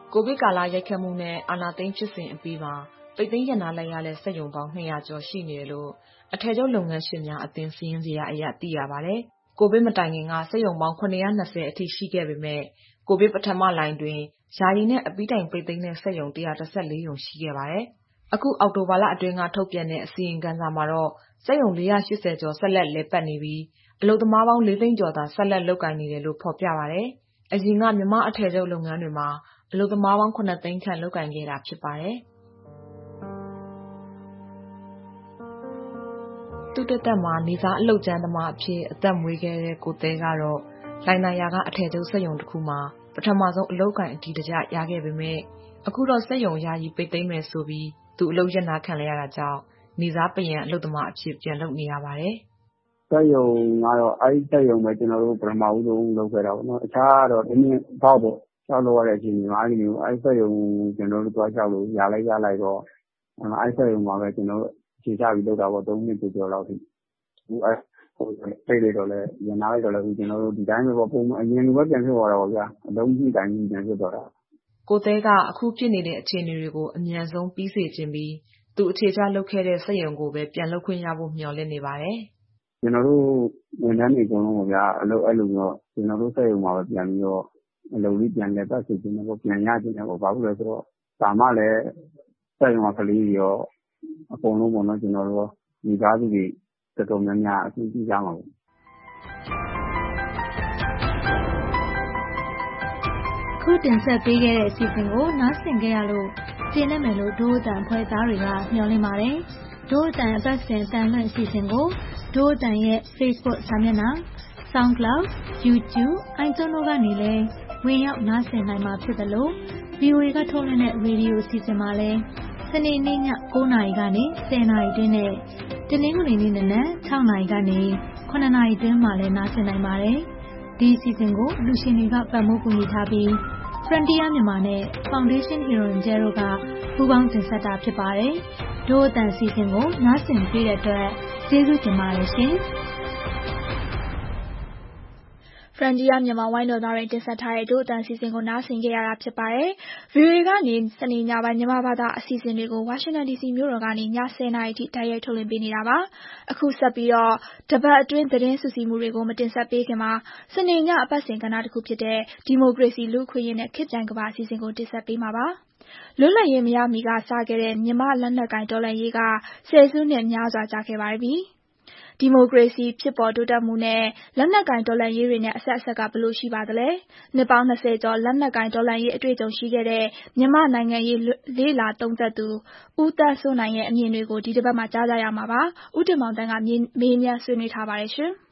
ကိုဗစ်ကာလရိုက်ခတ်မှုနဲ့အာဏာသိမ်းဖြစ်စဉ်အပြီးမှာပိတ်သိမ်းရပ်နားလိုက်ရတဲ့စက်ရုံပေါင်းနှစ်ရာကျော်ရှိနေတယ်လို့အထည်ချုပ်လုပ်ငန်းရှင်များအသင်းစာရင်းဇယားအရသိရပါတယ်။ကိုဗစ်မတိုင်ခင်ကစက်ရုံပေါင်းခုနှစ်ရာနှစ်ဆယ်အထိရှိခဲ့ပေမဲ့ကိုဗစ်ပထမလှိုင်းတွင်ယာယီနဲ့အပြီးတိုင်ပိတ်သိမ်းတဲ့စက်ရုံတစ်ရာတစ်ဆယ့်လေးရုံရှိခဲ့ပါတယ်။အခုအောက်တိုဘာလအတွင်းကထုတ်ပြန်တဲ့အစီရင်ခံစာမှာတော့စက်ရုံလေးရာရှစ်ဆယ်ကျော်ဆက်လက်လည်ပတ်နေပြီးအလုပ်သမားပေါင်းလေးသိန်းကျော်သာဆက်လက်လုပ်ကိုင်နေတယ်လို့ဖော်ပြပါတယ်။အရင်ကမြန်မာအထည်ချုပ်လုပ်ငန်းတွေမှာအလုပ်သမားပေါင်းခုနှစ်သိန်းခန့်လုပ်ကိုင်ခဲ့တာဖြစ်ပါတယ်။သူ့တက်တက်မှာနေစားအလုပ်ကျန်းသမားအဖြစ်အသက်မွေးခဲ့တဲ့ကိုသဲကတော့လိုင်နာယာကအထည်ချုပ်စက်ရုံတစ်ခုမှာပထမဆုံးအလုပ်ကိုင်အတီးတကျရခဲ့ပေမဲ့အခုတော့စက်ရုံယာယီပိတ်သိမ်းမယ်ဆိုပြီးသူအလုပ်ရပ်နားခံလိုက်ရတာကြောင့်နေစားပယံအလုပ်သမားအဖြစ်ပြန်လုပ်နေရပါတယ်။စက်ရုံကတော့အဲ့ဒီစက်ရုံပဲကျွန်တော်တို့ပထမဦးဆုံးလုပ်ခဲ့တာပေါ့နော်။အခြားကတော့ဒီနေ့ဘောက်ပေါ့ရှောက်လို့ရတဲ့အချိန်မှာအဲ့ဒီမျိုးအဲ့စက်ရုံကျွန်တော်တို့တွားရှောက်လို့ရလိုက်ရလိုက်တော့အဲ့စက်ရုံမှာပဲကျွန်တော်တို့ခြေချပြီးလုပ်တာပေါ့သုံးနှစ်ကျော်လောက်ထိဟိုအဲ့ဟိုပိတ်လိုက်တော့လဲရနာလိုက်တော့လဲကျွန်တော်တို့ဒီတိုင်းပဲပေါ့ပုံအရင်လိုပဲပြန်ဖြစ်သွားတာပေါ့ဗျာအလုံးကြီးတိုင်းကြီးပြန်ဖြစ်သွားတာကိုသဲကအခုဖြစ်နေတဲ့အခြေအနေတွေကိုအမြန်ဆုံးပြီးစေချင်ပြီးသူအခြေချလုပ်ခဲ့တဲ့စက်ရုံကိုပဲပြန်လုပ်ခွင့်ရဖို့မျှော်လင့်နေပါတယ်ကျွန်တော်တို့ဝန်ထမ်းတွေအကုန်လုံးပေါ့ဗျာအလုပ်အဲ့လိုမျိုးကျွန်တော်တို့စက်ရုံမှာပဲပြန်ပြီးတော့အလုပ်လေးပြန်လက်ပတ်စေချင်တယ်ပေါ့ပြန်ရချင်တယ်ပေါ့ဘာလို့လဲဆိုတော့ဒါမှလည်းစက်ရုံကကလေးရောအကုန်လုံးပေါ့နော်ကျွန်တော်တို့ညီသားစုတွေတော်တော်များများအဆင်ပြေကြမှာပေါ့ခုတင်ဆက်ပေးခဲ့တဲ့အစီအစဉ်ကိုနားဆင်ကြရလို့ကျေနပ်မယ်လို့ဒို့အတန်ဖွဲ့သားတွေကမျှော်လင့်ပါတယ်ဒို့အတန်အပတ်စဉ်တန်လွင့်အစီအစဉ်ကိုဒို့အတန်ရဲ့ Facebook စာမျက်နှာ SoundCloud YouTube iTunes ကနေလည်းဝင်ရောက်နားဆင်နိုင်မှာဖြစ်တယ်လို့ ဗွီအိုအေ ကထုတ်လွှင့်တဲ့ရေဒီယိုအစီအစဉ်မှာလည်းစနေနေ့ညကိုးနာရီကနေဆယ်နာရီတွင်းနဲ့တနင်္ဂနွေနေ့နနက်၆နာရီကနေခုနှစ်နာရီတွင်းမှာလည်းနားဆင်နိုင်ပါတယ်။ဒီအစီအစဉ်ကိုလူရှင်တွေကပတ်မိုးကူညီထားပြီး Frontier မြန်မာနဲ့ Foundation Hero Jero ကပူးပေါင်းတင်ဆက်တာဖြစ်ပါတယ်။ဒို့အတန်အစီအစဉ်ကိုနားဆင်ပေးတဲ့အတွက်ကျေးဇူးတင်ပါတယ်ရှင်။ Frontier မြန်မာဝိုင်းတော်သားတွေတင်ဆက်ထားတဲ့ဒို့အတန်စီစဉ်ကိုနားဆင်ကြရတာဖြစ်ပါတယ်။ ဗီအိုအေကနေစနေညပိုင်းမြန်မာဘာသာအစီအစဉ်တွေကိုဝါရှင်တန်ဒီစီမြို့တော်ကနေညဆယ်နာရီထိတိုက်ရိုက်ထုတ်လွှင့်ပေးနေတာပါ။အခုဆက်ပြီးတော့တပတ်အတွင်းသတင်းစုစည်းမှုတွေကိုမတင်ဆက်ပေးခင်မှာစနေညအပတ်စဉ်ကဏ္ဍတစ်ခုဖြစ်တဲ့ဒီမိုကရေစီလူ့အခွင့်အရေးနဲ့ခေတ်ပြိုင်ကမ္ဘာအစီအစဉ်ကိုတင်ဆက်ပေးမှာပါ။လွတ်လပ်ရေးမရမီကစခဲ့တဲ့မြန်မာလက်နက်ကိုင်တော်လှန်ရေးကဆယ်စုနှစ်များစွာကြာခဲ့ပါပြီ။ဒီမိုကရေစီဖြစ်ပေါ်တိုးတက်မှုနဲ့လက်နက်ကိုင်တော်လှန်ရေးတွေနဲ့အဆက်အဆက်ကဘယ်လိုရှိပါသလဲ။နှစ်ပေါင်းနှစ်ဆယ်ကျော်လက်နက်ကိုင်တော်လှန်ရေးအတွေ့အကြုံရှိခဲ့တဲ့မြန်မာနိုင်ငံရေးလေ့လာသုံးသပ်သူဦးသန်းစိုးနိုင်ရဲ့အမြင်တွေကိုဒီတစ်ပတ်မှာကြားကြရမှာပါ။ဦးတင်မောင်တန်းကမေးမြန်းဆွေးနွေးထားပါတယ်ရှင်။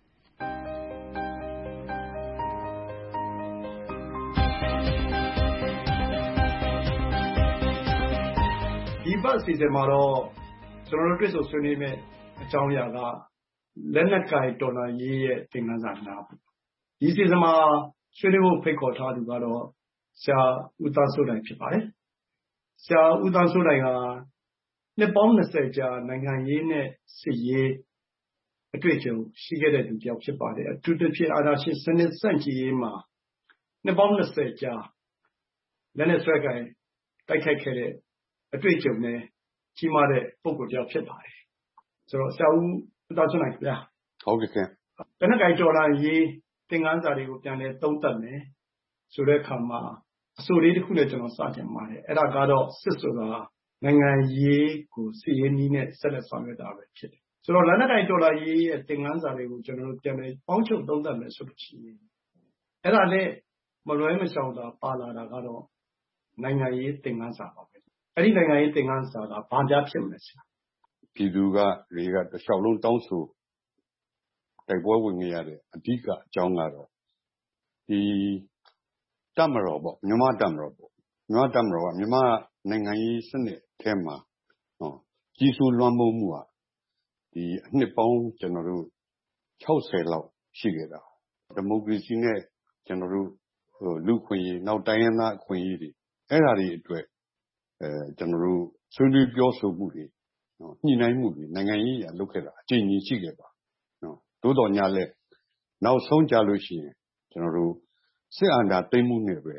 ဒီပတ်အစီအစဉ်မှာတော့ကျွန်တော်တို့တွေ့ဆုံဆွေးနွေးမယ့်အကြောင်းအရာကလက်နက်ကိုင်တော်လှန်ရေးရဲ့သင်ခန်းစာများပေါ့ဒီအစီအစဉ်မှာဆွေးနွေးဖို့ဖိတ်ခေါ်ထားသူကတော့ဆရာဦးသန်းစိုးနိုင်ဖြစ်ပါတယ်ဆရာဦးသန်းစိုးနိုင်ကနှစ်ပေါင်းနှစ်ဆယ်ကြာနိုင်ငံရေးနဲ့စစ်ရေးအတွေ့အကြုံရှိခဲ့တဲ့သူတစ်ယောက်ဖြစ်ပါတယ်အထူးသဖြင့်အာဏာရှင်စနစ်ဆန့်ကျင်ရေးမှာနှစ်ပေါင်းနှစ်ဆယ်ကြာလက်နက်ဆွဲကိုင်တိုက်ခိုက်ခဲ့တဲ့အတွေ့အကြုံနဲ့ကြီးမားတဲ့ပုဂ္ဂိုလ်တစ်ယောက်ဖြစ်ပါတယ်ဆိုတော့ဆရာဦးသန်းစိုးနိုင်ခင်ဗျာဟုတ်ကဲ့ခင်လက်နက်ကိုင်တော်လှန်ရေးသင်ခန်းစာတွေကိုပြန်လည်သုံးသပ်မယ်ဆိုတဲ့အခါမှာအဆိုလေးတစ်ခုနဲ့ကျွန်တော်စတင်ပါတယ်အဲ့ဒါကတော့စစ်ဆိုတာနိုင်ငံရေးကိုစစ်ရေးနည်းနဲ့ဆက်လက်ဆောင်ရွက်တာပဲဖြစ်တယ်ဆိုတော့လက်နက်ကိုင်တော်လှန်ရေးရဲ့သင်ခန်းစာတွေကိုကျွန်တော်တို့ပြန်လည်ပေါင်းချုပ်သုံးသပ်မယ်ဆိုလို့ရှိရင်အဲ့ဒါနဲ့မလွဲမရှောင်သာပါလာတာကတော့နိုင်ငံရေးသင်ခန်းစာပါပဲအဲ့ဒီနိုင်ငံရေးသင်ခန်းစာကဘာများဖြစ်မလဲဆရာပြည်သူကတွေကတလျှောက်လုံးတောင်းဆိုတိုက်ပွဲဝင်ရတဲ့အဓိကအကြောင်းကတော့ဒီတပ်မတော်ပေါ့မြန်မာတပ်မတော်ပေါ့မြန်မာတပ်မတော်ကမြန်မာနိုင်ငံရေးစနစ်ထဲမှာဟောကြီးစိုးလွှမ်းမိုးမှုဟာဒီအနှစ်ပေါင်းကျွန်တော်တို့၆၀လောက်ရှိခဲ့တာဒီမိုကရေစီနဲ့ကျွန်တော်တို့ဟိုလူခွင့်ရေးနောက်တိုင်းရင်းသားအခွင့်အရေးတွေအဲ့ဒါတွေအတွက်အဲကျွန်တော်တို့ဆွေးနွေးပြောဆိုမှုတွေနော်ညှိနှိုင်းမှုတွေနိုင်ငံရေးအလုပ်ခဲ့တာအကျဉ်းကြီးရှိခဲ့ပါနော်သို့တော်ညာလဲနောက်ဆုံးကြလို့ရှိရင်ကျွန်တော်တို့စစ်အာဏာသိမ်းမှုနဲ့ပဲ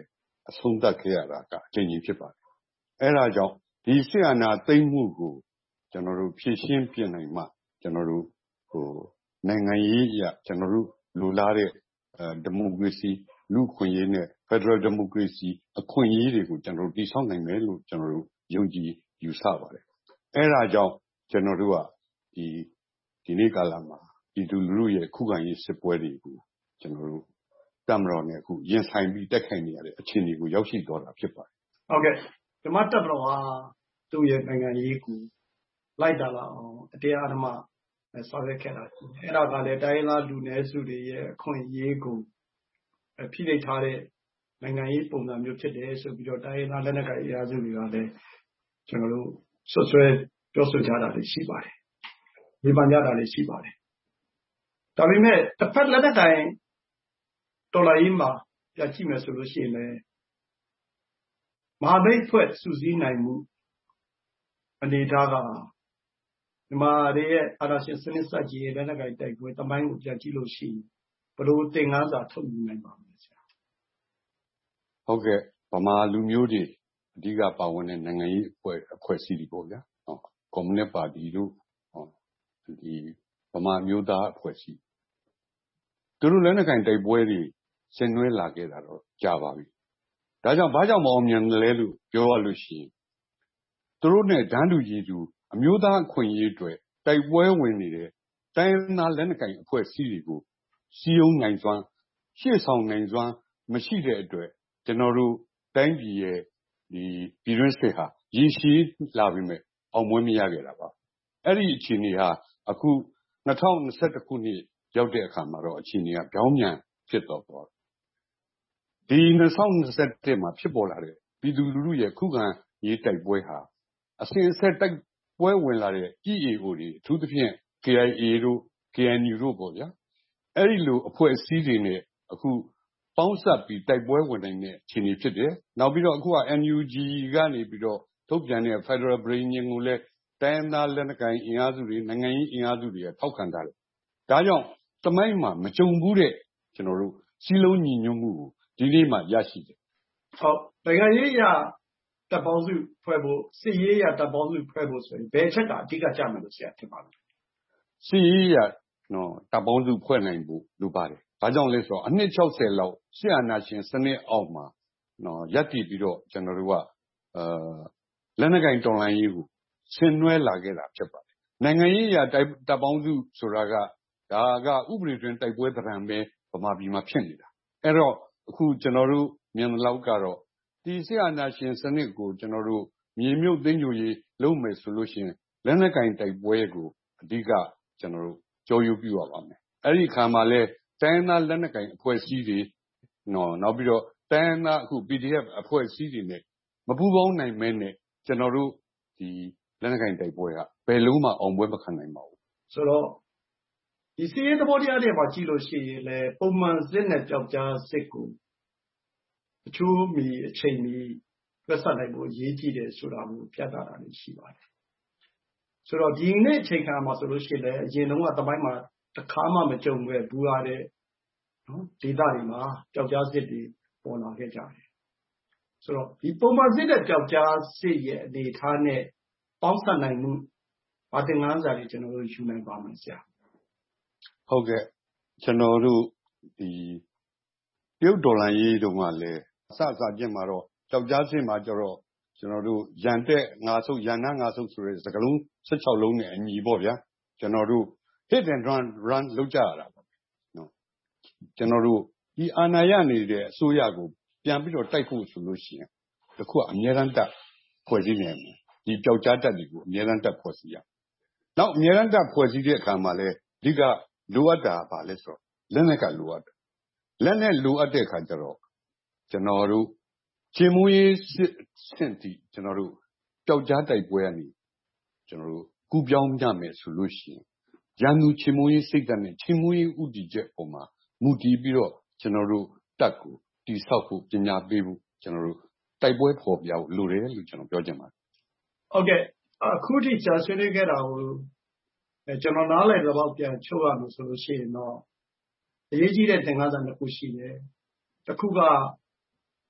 အဆုံးသတ်ခဲ့ရတာကအကြိမ်ကြိမ်ဖြစ်ပါတယ်အဲဒါကြောင့်ဒီစစ်အာဏာသိမ်းမှုကိုကျွန်တော်တို့ဖြည့်ရှင်းပြနိုင်မှကျွန်တော်တို့ဟိုနိုင်ငံရေးအရကျွန်တော်တို့လူလားတဲ့ဒီမိုကရေစီလူ့ခွင့်ရေးနဲ့ Federal Democracy အခွင့်အရေးတွေကိုကျွန်တော်တို့တည်ဆောက်နိုင်မယ်လို့ကျွန်တော်တို့ယုံကြည်ယူဆပါတယ်အဲဒါကြောင့်ကျွန်တော်တို့ကဒီဒီနေ့ကာလမှာပြည်သူလူထုရဲ့ခုခံရေးစစ်ပွဲတွေကိုကျွန်တော်တို့တမတော်နဲ့အခုရင်ဆိုင်ပြီးတက်ခိုင်နေရတဲ့အခြေအနေကိုရောက်ရှိသွားတာဖြစ်ပါတယ်ဟုတ်ကဲ့ဒီမှာတမတော်ဟာသူ့ရဲ့နိုင်ငံရေးကိုလိုက်တာလာအောင်အတရားဓမ္မဆောင်ရွက်ခဲ့တာအဲ့ဒါကလည်းတိုင်းရင်းသားလူနည်းစုတွေရဲ့အခွင့်အရေးကိုဖိနှိပ်ထားတဲ့နိုင်ငံရေးပုံစံမျိုးဖြစ်တယ်ဆိုပြီးတော့တိုင်းရင်းသားလက်နက်ကိုင်အရာစုတွေကလည်းကျွန်တော်တို့ဆွဆွဲပြောဆိုကြတာလည်းရှိပါတယ်။ဒီပန်ကြတာလည်းရှိပါတယ်။ဒါပေမဲ့တစ်ဖက်လက်နက်ကိုင်တော်လှန်ရေးမှာပြကြည့်မယ်ဆိုလို့ရှိရင်လည်းမဟာမိတ်ဖွဲ့စုစည်းနိုင်မှုအနေအထားကမြန်မာတွေရဲ့အာဏာရှင်စနစ်စကြီးရဲ့လက်နက်ကိုင်တိုက်ပွဲတမိုင်းကိုပြန်ကြည့်လို့ရှိရင်ဘယ်လိုသင်ခန်းစာထုတ်ယူနိုင်ပါမလဲဆရာဟုတ်ကဲ့ဗမာလူမျိုးတွေအဓိကပါဝင်တဲ့နိုင်ငံရေးအဖွဲ့အဖွဲ့အစည်းတွေပေါ့ဗျာဟုတ်ကွန်မြူနစ်ပါတီတို့ဟုတ်ဒီဗမာမျိုးသားအဖွဲ့အစည်းသူတို့လက်နက်ကိုင်တိုက်ပွဲတွေဆင်နွှဲလာခဲ့တာတော့ကြာပါပြီဒါကြောင့်ဘာကြောင့်မအောင်မြင်လဲလို့ပြောရလို့ရှိရင်သူတို့နဲ့ဓာတ်တူကြီးသူအမျိုးသားအခွင့်အရေးတွေတိုက်ပွဲဝင်နေတဲ့တိုင်းသားလက်နက်ကိုင်အဖွဲ့အစည်းတွေကိုစီယုံနိုင်စွမ်းရှေ့ဆောင်နိုင်စွမ်းမရှိတဲ့အတွက်ကျွန်တော်တို့တိုင်းပြည်ရဲ့ဒီပြည်တွင်းစစ်ဟာရည်ရှိလာပြီမဲ့အောင်ပွဲမရခဲ့တာပါအဲ့ဒီအခြေအနေဟာအခု၂၀၂၁ခုနှစ်ရောက်တဲ့အခါမှာတော့အခြေအနေကပြောင်းပြန်ဖြစ်တော့သွားဒီ၂၀၂၁မှာဖြစ်ပေါ်လာတဲ့ပြည်သူလူထုရဲ့ခုခံရေးတိုက်ပွဲဟာအစဉ်အဆက်တိုက်ပွဲဝင်လာတဲ့ E A O တွေအထူးသဖြင့် K I A တို့ K N U တို့ပေါ့ဗျာအဲ့ဒီလိုအဖွဲ့အစည်းတွေနဲ့အခုပေါင်းစပ်ပြီးတိုက်ပွဲဝင်နိုင်တဲ့အခြေအနေဖြစ်တယ်နောက်ပြီးတော့အခုက N U G ကနေပြီးတော့ထုတ်ပြန်တဲ့ Federal Brain ကိုလည်းတိုင်းသားလက်နက်ကိုင်အင်အားစုတွေနိုင်ငံရေးအင်အားစုတွေထောက်ခံထားတယ်ဒါကြောင့်တမိုင်းမှာမကြုံဘူးတဲ့ကျွန်တော်တို့စီလုံးညီညွတ်မှုကိုဒီနေ့မှရရှိတယ်ဟုတ်နိုင်ငံရေးရတပ်ပေါင်းစုဖွဲ့ဖို့စစ်ရေးရတပ်ပေါင်းစုဖွဲ့ဖို့ဆိုရင်ဘယ်ချက်ကအဓိကကြမယ်လို့ဆရာထင်ပါလဲစစ်ရေးရနော်တပ်ပေါင်းစုဖွဲ့နိုင်ဖို့လိုပါတယ်ဘာကြောင့်လဲဆိုတော့အနှစ်၆၀လောက်စစ်အာဏာရှင်စနစ်အောက်မှာနော်ရပ်တည်ပြီးတော့ကျွန်တော်တို့ကအာလက်နက်ကိုင်တော်လှန်ရေးကိုဆင်နွှဲလာခဲ့တာဖြစ်ပါတယ်နိုင်ငံရေးရတပ်ပေါင်းစုဆိုတာကဒါကဥပဒေတွင်တိုက်ပွဲတရံပဲဗမာပြည်မှာဖြစ်နေတာအဲ့တော့အခုကျွန်တော်တို့မြင်လောက်ကတော့ဒီစစ်အာဏာရှင်စနစ်ကိုကျွန်တော်တို့မြေမြုပ်သိမ်းညိုရေးလုပ်မယ်ဆိုလို့ရှိရင်လက်နက်ကင်တိုက်ပွဲကိုအဓိကကျွန်တော်တို့ကြောယူပြရပါမယ်အဲ့ဒီခါမှာလဲတိုင်းသားလက်နက်ကင်အဖွဲ့အစည်းတွေနော်နောက်ပြီးတော့တိုင်းသားအခု P D F အဖွဲ့အစည်းတွေနဲ့မပူးပေါင်းနိုင်မဲနဲ့ကျွန်တော်တို့ဒီလက်နက်ကင်တိုက်ပွဲကဘယ်လုံးမှအောင်ပွဲမခံနိုင်ပါဘူးဆိုတော့ဒီစီးရဲသဘောတရားတွေမှာကြည့်လို့ရှိရင်လေပုံမှန်စစ်နဲ့ကြောက်ကြားစစ်ကိုအချိုးမီအချိန်မီပြတ်ဆက်နိုင်ဖို့ရေးကြည့်တယ်ဆိုတာကိုပြသတာလည်းရှိပါတယ်ဆိုတော့ဒီနေ့အချိန်ခါမှာဆိုလို့ရှိရင်လည်းအရင်တုန်းကတပိုင်းမှာတစ်ခါမှမကြုံခဲ့ဘူးရတဲ့နော်ဒေသတွေမှာကြောက်ကြားစစ်တွေပေါ်လာခဲ့ကြတယ်ဆိုတော့ဒီပုံမှန်စစ်တဲ့ကြောက်ကြားစစ်ရဲ့အနေအထားနဲ့ပေါင်းစပ်နိုင်မှုဘာသင်ခန်းစာတွေကျွန်တော်တို့ယူနိုင်ပါမယ်ဆရာဟုတ်ကဲ့ကျွန်တော်တို့ဒီတရုတ်ဒေါ်လာရေးတုန်းကလည်းအစအစချင်းမှာတော့ကြောက်ကြားစစ်မှာကျတော့ကျွန်တော်တို့ရန်တက်ငါဆုပ်ရန်နာငါဆုပ်ဆိုတဲ့စကားလုံး၁၆လုံးနဲ့အညီပေါ့ဗျာကျွန်တော်တို့ hit and run run လုပ်ကြရတာပေါ့နော်ကျွန်တော်တို့ဒီအာဏာရနေတဲ့အစိုးရကိုပြန်ပြီးတော့တိုက်ဖို့ဆိုလို့ရှိရင်တခုကအမြဲတမ်းတက်ဖွဲ့စည်းနေတယ်ဒီပျောက်ကြားတက်တွေကိုအမြဲတမ်းတက်ဖွဲ့စည်းရနောက်အမြဲတမ်းတက်ဖွဲ့စည်းတဲ့အခါမှာလဲအဓိကလိုအပ်တာပါလဲဆိုတော့လက်နက်ကလိုအပ်တယ်လက်နဲ့လိုအပ်တဲ့အခါကျတော့ကျွန်တော်တို့ချင်းမွေးစစ်စင့်တီကျွန်တော်တို့ပျောက်ကြားတိုက်ပွဲကနေကျွန်တော်တို့ကူပြောင်းကြမယ်ဆိုလို့ရှိရင်ရန်သူချင်းမွေးစိတ်ဓာတ်နဲ့ချင်းမွေးဥတီချက်ပုံမှာမူတည်ပြီးတော့ကျွန်တော်တို့တက်ကိုတိဆောက်ဖို့ပညာပေးဖို့ကျွန်တော်တို့တိုက်ပွဲဖော်ပြဖို့လိုတယ်လို့ကျွန်တော်ပြောချင်ပါတယ်ဟုတ်ကဲ့အခုထိကြာဆွေးနွေးခဲ့တာကိုကျွန်တော်နားလည်တော့ပြန်ချုပ်ရမယ်ဆိုလို့ရှိရင်တော့အရေးကြီးတဲ့သင်ခန်းစာနှစ်ခုရှိတယ်တစ်ခုကတ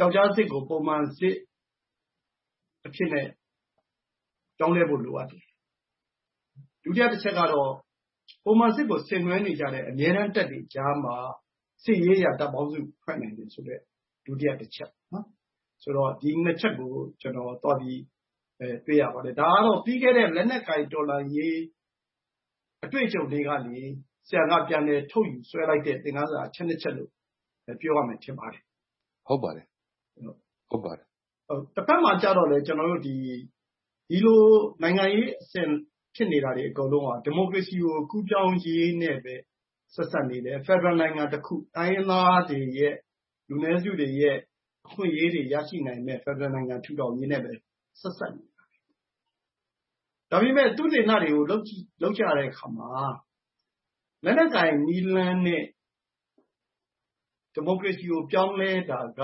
ပြောက်ကြားစစ်ကိုပုံမှန်စစ်အဖြစ်နဲ့ပြောင်းလဲဖို့လိုအပ်တယ်ဒုတိယတစ်ချက်ကတော့ပုံမှန်စစ်ကိုဆင်နွှဲနေကြတဲ့အမြဲတမ်းတပ်တွေကြားမှာစစ်ရေးရာတပ်ပေါင်းစုဖွဲ့နိုင်တယ်ဆိုတဲ့ဒုတိယတစ်ချက်နော်ဆိုတော့ဒီနှစ်ချက်ကိုကျွန်တော်တွားပြီးအဲတွေ့ရပါတယ်ဒါကတော့ပြီးခဲ့တဲ့လက်နက်ကင်တော်လှန်ရေးအတွေ့အကြုံတွေကနေဆရာကပြန်လည်ထုတ်ယူဆွဲလိုက်တဲ့သင်ခန်းစာအချက်နှစ်ချက်လို့ပြောရမယ်ထင်ပါတယ်ဟုတ်ပါတယ်ဟုတ်ပါတယ်ဟုတ်တစ်ဖက်မှာကြတော့လေကျွန်တော်တို့ဒီဒီလိုနိုင်ငံရေးအစဉ်ဖြစ်နေတာတွေအကုန်လုံးကဒီမိုကရေစီကိုကူးပြောင်းရေးနဲ့ပဲဆက်ဆက်နေတယ်ဖက်ဒရယ်နိုင်ငံတစ်ခုတိုင်းရင်းသားတွေရဲ့လူနည်းစုတွေရဲ့အခွင့်အရေးတွေရရှိနိုင်တဲ့ဖက်ဒရယ်နိုင်ငံထူထောင်ရေးနဲ့ပဲဆက်ဆက်နေတာဒါပေမဲ့သူတေသနတွေကိုလုပ်ကြည့်လုပ်ကြတဲ့အခါမှာလက်နက်ကင်နီလန်းနဲ့ဒီမိုကရေစီကိုပြောင်းလဲတာက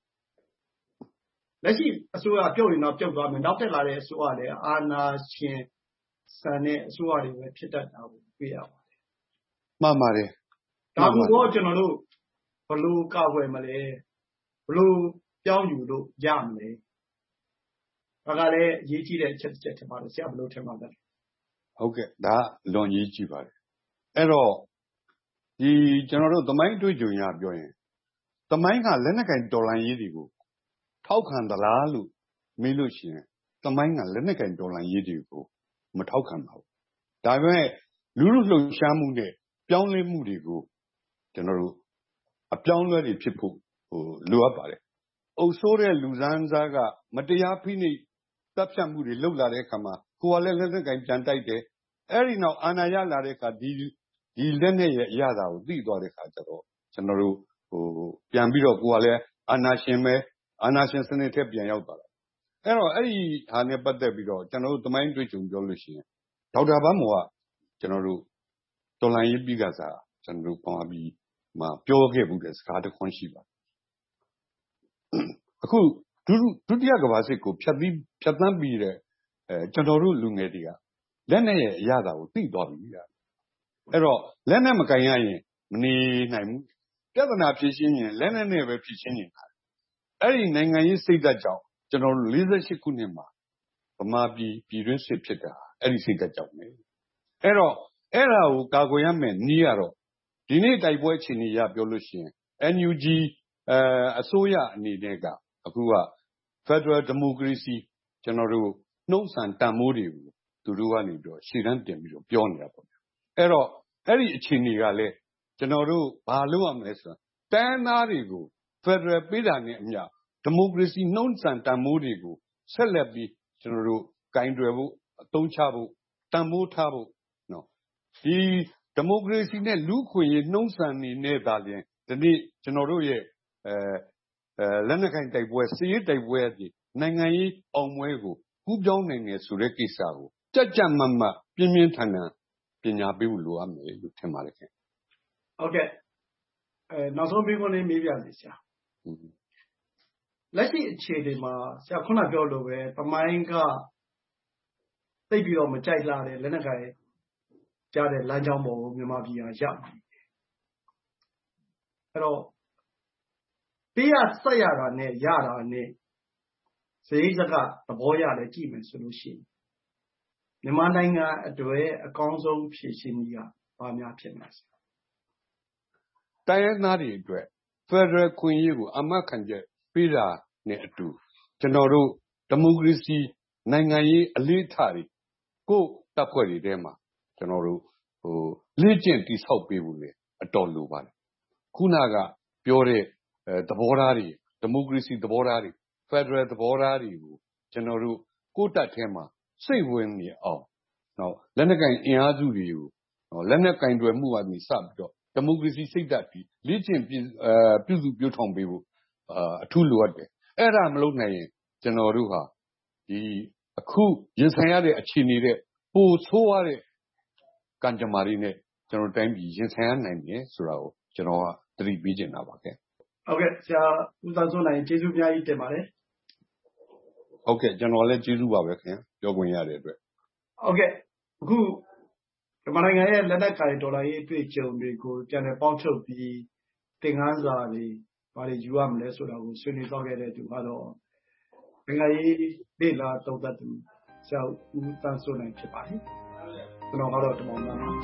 လက်ရှိအစိုးရပြုတ်ရင်တော့ပြုတ်သွားမယ်နောက်တက်လာတဲ့အစိုးရလည်းအာဏာရှင်ဆန်တဲ့အစိုးရတွေပဲဖြစ်တတ်တာကိုတွေ့ရပါတယ်မှန်ပါတယ်ဒါကတော့ကျွန်တော်တို့ဘယ်လိုကာကွယ်မလဲဘယ်လိုပြောင်းယူလို့ရမလဲဒါကလည်းအရေးကြီးတဲ့အချက်တစ်ချက်ထင်ပါတယ်ဆရာဘယ်လိုထင်ပါလဲဟုတ်ကဲ့ဒါလွန်ရေးကြည့်ပါတယ်အဲ့တော့ဒီကျွန်တော်တို့သမိုင်းတွေ့ကြုံရပြောရင်သမိုင်းကလက်နက်ကင်တော်လှန်ရေးတွေကိုထောက်ခံသလားလို့မေးလို့ရှိရင်သမိုင်းကလက်နက်ကင်တော်လှန်ရေးတွေကိုမထောက်ခံပါဘူးဒါပေမဲ့လူလူလှုပ်ရှားမှုနဲ့ပြောင်းလဲမှုတွေကိုကျွန်တော်တို့အပြောင်းလဲတွေဖြစ်ဖို့ဟိုလိုအပ်ပါတယ်အုပ်ဆိုးတဲ့လူစမ်းစားကမတရားဖိနှိပ်တပ်ဖြတ်မှုတွေလုပ်လာတဲ့အခါမှာကိုယ်ကလည်းလက်နက်ကင်ပြန်တိုက်တယ်အဲ့ဒီနောက်အာဏာရလာတဲ့အခါဒီဒီလက်နဲ့ရဲ့အရသာကိုသိသွားတဲ့အခါကျတော့ကျွန်တော်တို့ဟိုပြန်ပြီးတော့ကိုယ်ကလည်းအာဏာရှင်ပဲအာဏာရှင်စနစ်ထက်ပြန်ရောက်သွားတာအဲ့တော့အဲ့ဒီဟာနဲ့ပတ်သက်ပြီးတော့ကျွန်တော်တို့သမိုင်းတွေ့ကြုံပြောလို့ရှိရင်ဒေါက်တာဘန်းမောကကျွန်တော်တို့တော်လှန်ရေးပြီးကစားကျွန်တော်တို့ပေါ်ပြီးမှပြောခဲ့မှုတဲ့စကားတစ်ခွန်းရှိပါတယ်အခုဒုဒုတိယကမ္ဘာစစ်ကိုဖြတ်ပြီးဖြတ်သန်းပြီးတဲ့အဲကျွန်တော်တို့လူငယ်တွေကလက်နဲ့ရဲ့အရသာကိုသိသွားပြီဗျာအဲ့တော့လက်နဲ့မကင်ရရင်မနေနိုင်ဘူးပြဿနာဖြေရှင်းရင်လက်နဲ့နဲ့ပဲဖြေရှင်းနေတာအဲ့ဒီနိုင်ငံရေးစိတ်ဓာတ်ကြောင့်ကျွန်တော်တို့၄၈ခုနှစ်မှာဗမာပြည်ပြည်တွင်းစစ်ဖြစ်တာအဲ့ဒီစိတ်ဓာတ်ကြောင့်ပဲအဲ့တော့အဲ့ဒါကိုကာကွယ်ရမယ်နည်းရတော့ဒီနေ့တိုက်ပွဲအခြေအနေရပြောလို့ရှိရင် N U G အဲအစိုးရအနေနဲ့ကအခုက Federal Democracy ကျွန်တော်တို့နှုတ်ဆန်တန်မိုးတွေကိုသူတို့ကနေပြီးတော့ရှေ့တန်းတင်ပြီးတော့ပြောနေတာပေါ့အဲ့တော့အဲ့ဒီအခြေအနေကလည်းကျွန်တော်တို့ဘာလုပ်ရမလဲဆိုတော့တန်းသားတွေကို Federal ပေးတာနဲ့အမျှ Democracy နှုတ်ဆန်တန်မိုးတွေကိုဆက်လက်ပြီးကျွန်တော်တို့ကင်တွယ်ဖို့အသုံးချဖို့တန်မိုးထားဖို့နော်ဒီဒီမိုကရေစီနဲ့လူ့အခွင့်အရေးနှုံးဆန်နေနေတာလျင်ဒီနေ့ကျွန်တော်တို့ရဲ့အဲအဲလက်နက်ကိုင်တိုက်ပွဲစီးရေးတိုက်ပွဲအပြင်နိုင်ငံရေးအောင်ပွဲကိုကူးပြောင်းနိုင်တယ်ဆိုတဲ့ကိစ္စကိုကြက်ကြက်မတ်မတ်ပြင်းပြင်းထန်ထန်ပညာပေးဖို့လိုအပ်မယ်လို့ထင်ပါတယ်ခင်ဗျဟုတ်ကဲ့အဲနောက်ဆုံးပြီးခွန်းလေးမေးပြစီဆရာလက်ရှိအခြေအနေမှာဆရာခုနပြောလို့ပဲသမိုင်းကသိပြီးတော့မကြိုက်လာတဲ့လက်နက်ကိုင်ကြားတဲ့လမ်းကြောင်းပေါ်ကိုမြန်မာပြည်ဟာရောက်နေတယ်အဲ့တော့ပေးရဆက်ရတာနဲ့ရတာနဲ့စရိတ်စကသဘောရတယ်ကြည့်မယ်ဆိုလို့ရှိရင်မြန်မာနိုင်ငံအတွက်အကောင်းဆုံးဖြည့်ရှင်းနည်းကဘာများဖြစ်မလဲတိုင်းရင်းသားတွေအတွက် Federal ခွင့်ရေးကိုအမတ်ခံချက်ပေးတာနဲ့အတူကျွန်တော်တို့ဒီမိုကရေစီနိုင်ငံရေးအလေးထားတွေကိုတပ်ဖွဲ့တွေထဲမှာကျွန်တော်တို့ဟိုလေ့ကျင့်တိဆောက်ပေးဖို့လေအတော်လိုပါတယ်ခုနကပြောတဲ့အဲသဘောထားတွေဒီမိုကရေစီသဘောထားတွေ Federal သဘောထားတွေကိုကျွန်တော်တို့ကိုယ့်တပ်ထဲမှာစိတ်ဝင်နေအောင်နော်လက်နက်ကင်အင်အားစုတွေကိုလက်နက်ကင်တွေမှုကနေစပြီးတော့ဒီမိုကရေစီစိတ်ဓာတ်ပြီးလေ့ကျင့်ပြုအဲပြုစုပြောထောင်ပေးဖို့အာအထူးလိုအပ်တယ်အဲ့ဒါမလုပ်နိုင်ရင်ကျွန်တော်တို့ဟာဒီအခုရင်ဆိုင်ရတဲ့အခြေအနေတွေပိုဆိုးရတဲ့ကံကြမ္မာတွေနဲ့ကျွန်တော်တိုင်းပြည်ရင်ဆိုင်ရနိုင်တယ်ဆိုတာကိုကျွန်တော်ကသတိပေးချင်တာပါခင်ဟုတ်ကဲ့ဆရာဦးသန်းစိုးနိုင်ကျေးဇူးအများကြီးတင်ပါတယ်ဟုတ်ကဲ့ကျွန်တော်လည်းကျေးဇူးပါပဲခင်ပြောခွင့်ရတဲ့အတွက်ဟုတ်ကဲ့အခုမြန်မာနိုင်ငံရဲ့လက်နက်ကိုင်ဒေါ်လာရေးအတွေ့အကြုံတွေကိုပြန်လည်ပေါင်းထုတ်ပြီးသင်ခန်းစာတွေဘာတွေယူရမလဲဆိုတာကိုဆွေးနွေးသွားခဲ့တဲ့သူကတော့နိုင်ငံရေးလေ့လာသုံးသပ်သူဆရာဦးသန်းစိုးနိုင်ဖြစ်ပါတယ်ကျွန်တော်ကတော့တမောင်သားပါ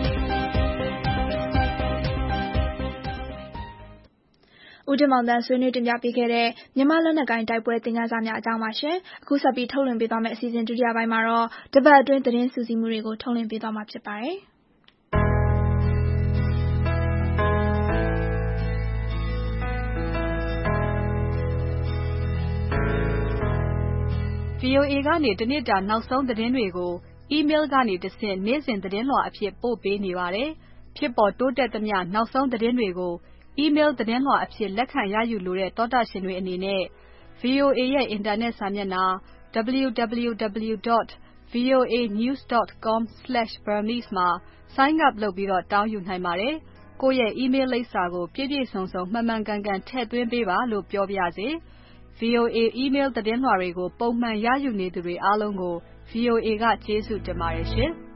ဦးတင်မောင်သန်းဆွေးနွေးတင်ပြပေးခဲ့တဲ့မြန်မာလက်နက်ကိုင်တိုက်ပွဲသင်ခန်းစာများအကြောင်းပါရှင်။အခုဆက်ပြီးထုတ်လွှင့်ပေးသွားမယ့်အစီအစဉ်ဒုတိယပိုင်းမှာတော့တပတ်အတွင်းသတင်းစုစည်းမှုတွေကိုထုတ်လွှင့်ပေးသွားမှာဖြစ်ပါတယ်။ဗွီအိုအေ ကနေတနေ့တာနောက်ဆုံးသတင်းတွေကိုအီးမေးလ်ကနေတဆင့်နေ့စဉ်သတင်းလွှာအဖြစ်ပို့ပေးနေပါတယ်။ဖြစ်ပေါ်တိုးတက်သမျှနောက်ဆုံးသတင်းတွေကိုအီးမေးလ်သတင်းလွှာအဖြစ်လက်ခံရယူလိုတဲ့သောတရှင်တွေအနေနဲ့ ဗွီအိုအေ ရဲ့အင်တာနက်စာမျက်နှာ double u double u double u dot voa news dot com slash burmese မှာ sign up လုပ်ပြီးတော့တောင်းယူနိုင်ပါတယ်။ကိုယ့်ရဲ့အီးမေးလ်လိပ်စာကိုပြည့်ပြည့်စုံစုံမှန်မှန်ကန်ကန်ထည့်သွင်းပေးပါလို့ပြောပါရစေ။ဗွီအိုအေ email သတင်းလွှာတွေကိုပုံမှန်ရယူနေသူတွေအားလုံးကို ဗွီအိုအေ ကကျေးဇူးတင်ပါတယ်ရှင်။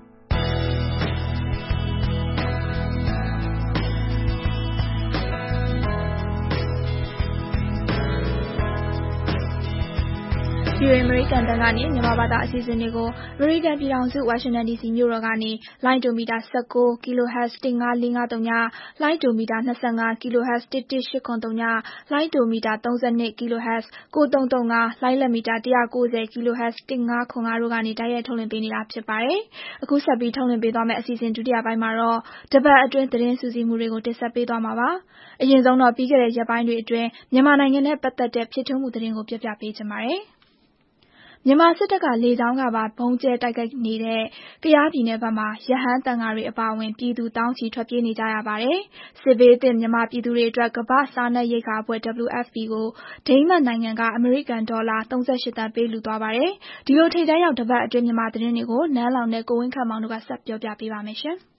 ဗွီအိုအေ အမေရိကန်တန်ကနေမြန်မာဘာသာအစီအစဉ်တွေကိုအမေရိကန်ပြည်ထောင်စုဝါရှင်တန်ဒီစီမြို့တော်ကနေလိုင်းဒိုမီတာ၁၉ kilohertz တစ်ငါးလေးငါးသုံး လိုင်းဒိုမီတာ၂၅ kilohertz တစ်တစ်ရှစ်ခုနှစ်သုံး လိုင်းဒိုမီတာ၃၂ kilohertz ကိုးသုံးသုံးငါး လိုင်းလက်မီတာ၁၉၀ kilohertz တစ်ငါးခုနစ်ငါးတို့ကနေတိုက်ရိုက်ထုတ်လွှင့်ပေးနေတာဖြစ်ပါတယ်။အခုဆက်ပြီးထုတ်လွှင့်ပေးသွားမယ့်အစီအစဉ်ဒုတိယပိုင်းမှာတော့တပတ်အတွင်းသတင်းစုစည်းမှုတွေကိုတင်ဆက်ပေးသွားမှာပါ။အရင်ဆုံးတော့ပြီးခဲ့တဲ့ရက်ပိုင်းတွေအတွင်းမြန်မာနိုင်ငံနဲ့ပတ်သက်တဲ့ဖြစ်ထွန်းမှုသတင်းကိုပြပြပေးချင်ပါတယ်။မြန်မာစစ်တပ်ကလေကြောင်းကပါဗုံးကျဲတိုက်ခိုက်နေတဲ့ကယားပြည်နယ်ဘက်မှာရဟန်းသံဃာတွေအပါအဝင်ပြည်သူသောင်းချီထွက်ပြေးနေကြရပါတယ်။စစ်ဘေးသင့်မြန်မာပြည်သူတွေအတွက်ကမ္ဘာ့စားနပ်ရိက္ခာအဖွဲ့ W F P ကိုဒိန်းမတ်နိုင်ငံကအမေရိကန်ဒေါ်လာ၃၈သန်းပေးလှူသွားပါတယ်။ဒီလိုထိပ်တန်းရောက်တပတ်အတွင်းမြန်မာသတင်းတွေကိုနန်းလောင်နဲ့ကိုဝင်းခန့်မောင်တို့ကဆက်ပြောပြပေးပါမယ်ရှင်။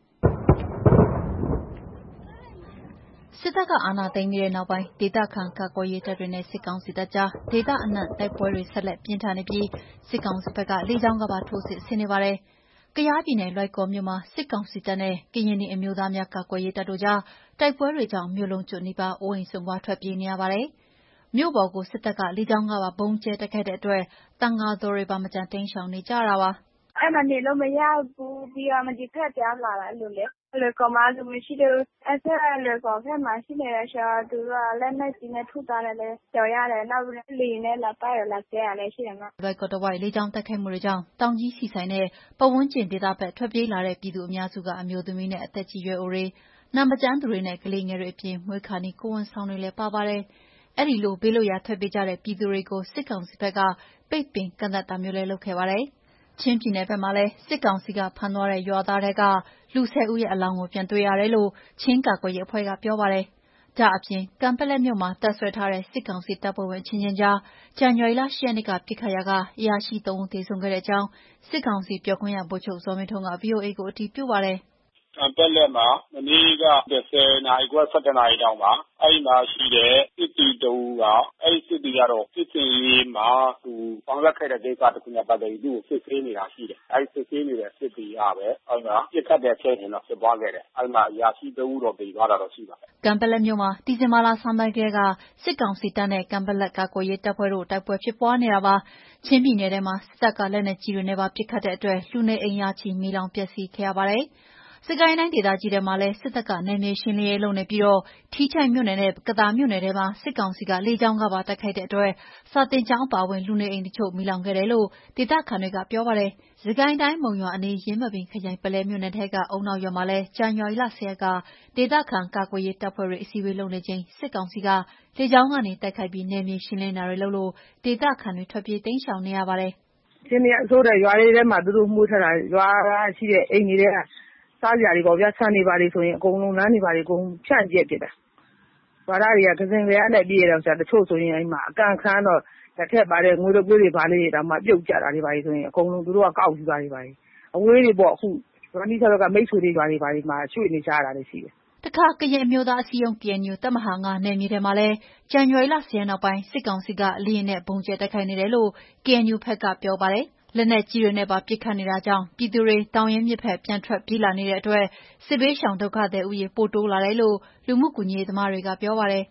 စစ်တပ်ကအာဏာသိမ်းပြီးတဲ့နောက်ပိုင်းဒေသခံကာကွယ်ရေးတပ်တွေနဲ့စစ်ကောင်စီတပ်ကြားဒေသအနှံ့တိုက်ပွဲတွေဆက်လက်ပြင်းထန်နေပြီးစစ်ကောင်စီဘက်ကလေကြောင်းကပါထိုးစစ်ဆင်နေပါတယ်။ကယားပြည်နယ်လွိုင်ကော်မြို့မှာစစ်ကောင်စီတပ်နဲ့ကရင်နီအမျိုးသားများကာကွယ်ရေးတပ်တို့ကြားတိုက်ပွဲတွေကြောင့်မြို့လုံးကျွတ်နီးပါးအိုးအိမ်စွန့်ခွာထွက်ပြေးနေရပါတယ်။မြို့ပေါ်ကိုစစ်တပ်ကလေကြောင်းကပါဗုံးကျဲတိုက်ခိုက်တဲ့အတွက်သံဃာတော်တွေပါမကြမ်းတိမ်းရှောင်နေကြတာပါ။အဲ့မှာနေလို့မရဘူးပြီးတော့မဒီဖက်ပြောင်းလာတာအဲ့လိုလေလွယ်ကော်မှာလူမရှိတော့အဲ့ဆက်လွယ်ကော်ဖက်မှာရှိနေတဲ့ရှာသူကလက်နဲ့ကြီးနဲ့ထုသားတယ်လေကြော်ရတယ်နောက်လေနဲ့လာတိုက်ရလာကျဲရလဲရှိတယ်မလွယ်ကော်တဝိုက်လေကြောင်းတိုက်ခိုက်မှုတွေကြောင့်တောင်ကြီးစီဆိုင်တဲ့ပတ်ဝန်းကျင်ဒေသဘက်ထွက်ပြေးလာတဲ့ပြည်သူအများစုကအမျိုးသမီးနဲ့အသက်ကြီးရွယ်အိုတွေနာမကျန်းသူတွေနဲ့ကလေးငယ်တွေအပြင်မွေးခါနီကိုဝန်ဆောင်တွေလည်းပါပါတယ်။အဲ့ဒီလိုဘေးလွတ်ရာထွက်ပြေးကြတဲ့ပြည်သူတွေကိုစစ်ကောင်စီဘက်ကပိတ်ပင်ကန့်သတ်တာမျိုးလည်းလုပ်ခဲ့ပါတယ်။ချင်းပြည်နယ်ဘက်မှာလည်းစစ်ကောင်စီကဖမ်းသွားတဲ့ရွာသားတွေကလူဆယ်ဦးရဲ့အလောင်းကိုပြန်တွေ့ရတယ်လို့ချင်းကာကွယ်ရေးအဖွဲ့ကပြောပါတယ်။ဒါအပြင်ကံပလက်မြို့မှာတပ်ဆွဲထားတဲ့စစ်ကောင်စီတပ်ဖွဲ့ဝင်ချင်းချင်းကြားဇန်နဝါရီလ၈ရက်နေ့ကပြစ်ခတ်ရာကအရာရှိသုံးဦးသေဆုံးခဲ့တဲ့အကြောင်းစစ်ကောင်စီပြောခွင့်ရဗိုလ်ချုပ်ဇော်မင်းထွန်းက ဗွီအိုအေကိုအတည်ပြုပါတယ်။ကံပက်လက်မှာမနေ့ကဆယ်နာရီခွဲ ဆယ့်တစ်နာရီတောင်မှာအဲ့မှာရှိတဲ့စစ်တီတူကအဲ့စစ်တီကတော့စစ်စင်ရေးမှာသူပေါင်းရက်ခဲ့တဲ့ဒေသတစ်ခုနဲ့ပတ်သက်ပြီးသူ့ကိုစစ်ဆေးနေတာရှိတယ်အဲ့စစ်ဆေးနေတဲ့စစ်တီကပဲအဲ့မှာပြစ်ခတ်တဲ့ဖြစ်ရင်တော့ဖြစ်ပွားခဲ့တယ်အဲ့မှာရာရှိတူတော့ပြေးသွားတာတော့ရှိပါတယ်ကံပက်လက်မြို့မှာဒီဇင်ဘာလဆန်းပိုင်းကလေးကစစ်ကောင်စီတပ်နဲ့ကံပက်လက်ကာကွယ်ရေးတပ်ဖွဲ့တို့တိုက်ပွဲဖြစ်ပွားနေတာပါချင်းပြည်နယ်ထဲမှာစစ်တပ်ကလက်နက်ကြီးတွေနဲ့ပါပစ်ခတ်တဲ့အတွက်လူနေအိမ်ရာချီမီးလောင်ပျက်စီးခဲ့ရပါတယ်စကိုင်းတိုင်းဒေသကြီးထဲမှာလည်းစစ်တပ်ကနယ်မြေရှင်းလင်းရေးလုပ်နေပြီးတော့ထီးချိုင့်မြို့နယ်နဲ့ကသာမြို့နယ်ထဲမှာစစ်ကောင်စီကလေကြောင်းကပါတိုက်ခိုက်တဲ့အတွက်စာတင်ကျောင်းပါဝင်လူနေအိမ်တချို့မီးလောင်ခဲ့တယ်လို့ဒေသခံတွေကပြောပါတယ်။စကိုင်းတိုင်းမုံရွာအနီးရင်းမပင်ခရိုင်ပလဲမြို့နယ်ထဲကအုံနောက်ရွာမှာလည်းဇန်နဝါရီလဆယ်ရက်ကဒေသခံကာကွယ်ရေးတပ်ဖွဲ့တွေအစည်းအဝေးလုပ်နေချိန်စစ်ကောင်စီကလေကြောင်းကနေတိုက်ခိုက်ပြီးနယ်မြေရှင်းလင်းတာတွေလုပ်လို့ဒေသခံတွေထွက်ပြေးတိမ်းရှောင်နေရပါတယ်။ချင်းပြည်အစိုးရရွာလေးထဲမှာသူတို့မှုထတာရွာရှိတဲ့အိမ်တွေကစားကြတွေပေါ့ဗျာဆန်နေပါလေဆိုရင်အကုန်လုံးလမ်းနေပါလေအကုန်ဖြန့်ကျက်ပြစ်တာ။ဘာသာတွေကကစင်ကြရနဲ့ပြေးတော့ဆရာတချို့ဆိုရင်အိမ်မှာအကန်ခမ်းတော့တစ်ထက်ပါတဲ့ငွေတို့တွေပါလေတောင်မှပြုတ်ကြတာတွေပါလေဆိုရင်အကုန်လုံးသူတို့ကကောက်ယူတာတွေပါလေအဝေးတွေပေါ့အခုဗမာပြည်ဆောက်ကမိတ်ဆွေတွေရွာတွေပါလေမှာရွှေ့နေကြတာတွေရှိတယ်တခါကရင်အမျိုးသားအစည်းအရုံး K N U တပ်မဟာငါနယ်မြေထဲမှာလည်းဇန်နဝါရီလဆယ်ရက်နောက်ပိုင်းစစ်ကောင်စီကလေယာဉ်နဲ့ပုံကျဲတိုက်ခိုက်နေတယ်လို့ K N U ဘက်ကပြောပါတယ်။လက်နက်ကြီးတွေနဲ့ပါပစ်ခတ်နေတာကြောင့်ပြည်သူတွေတောင်ရင်မြစ်ဖက်ပြန်ထွက်ပြေးလာနေတဲ့အတွက်စစ်ဘေးရှောင်ဒုက္ခသည်ဦးရေပိုတိုးလာတယ်လို့လူမှုကူညီရေးသမားတွေကပြောပါတယ်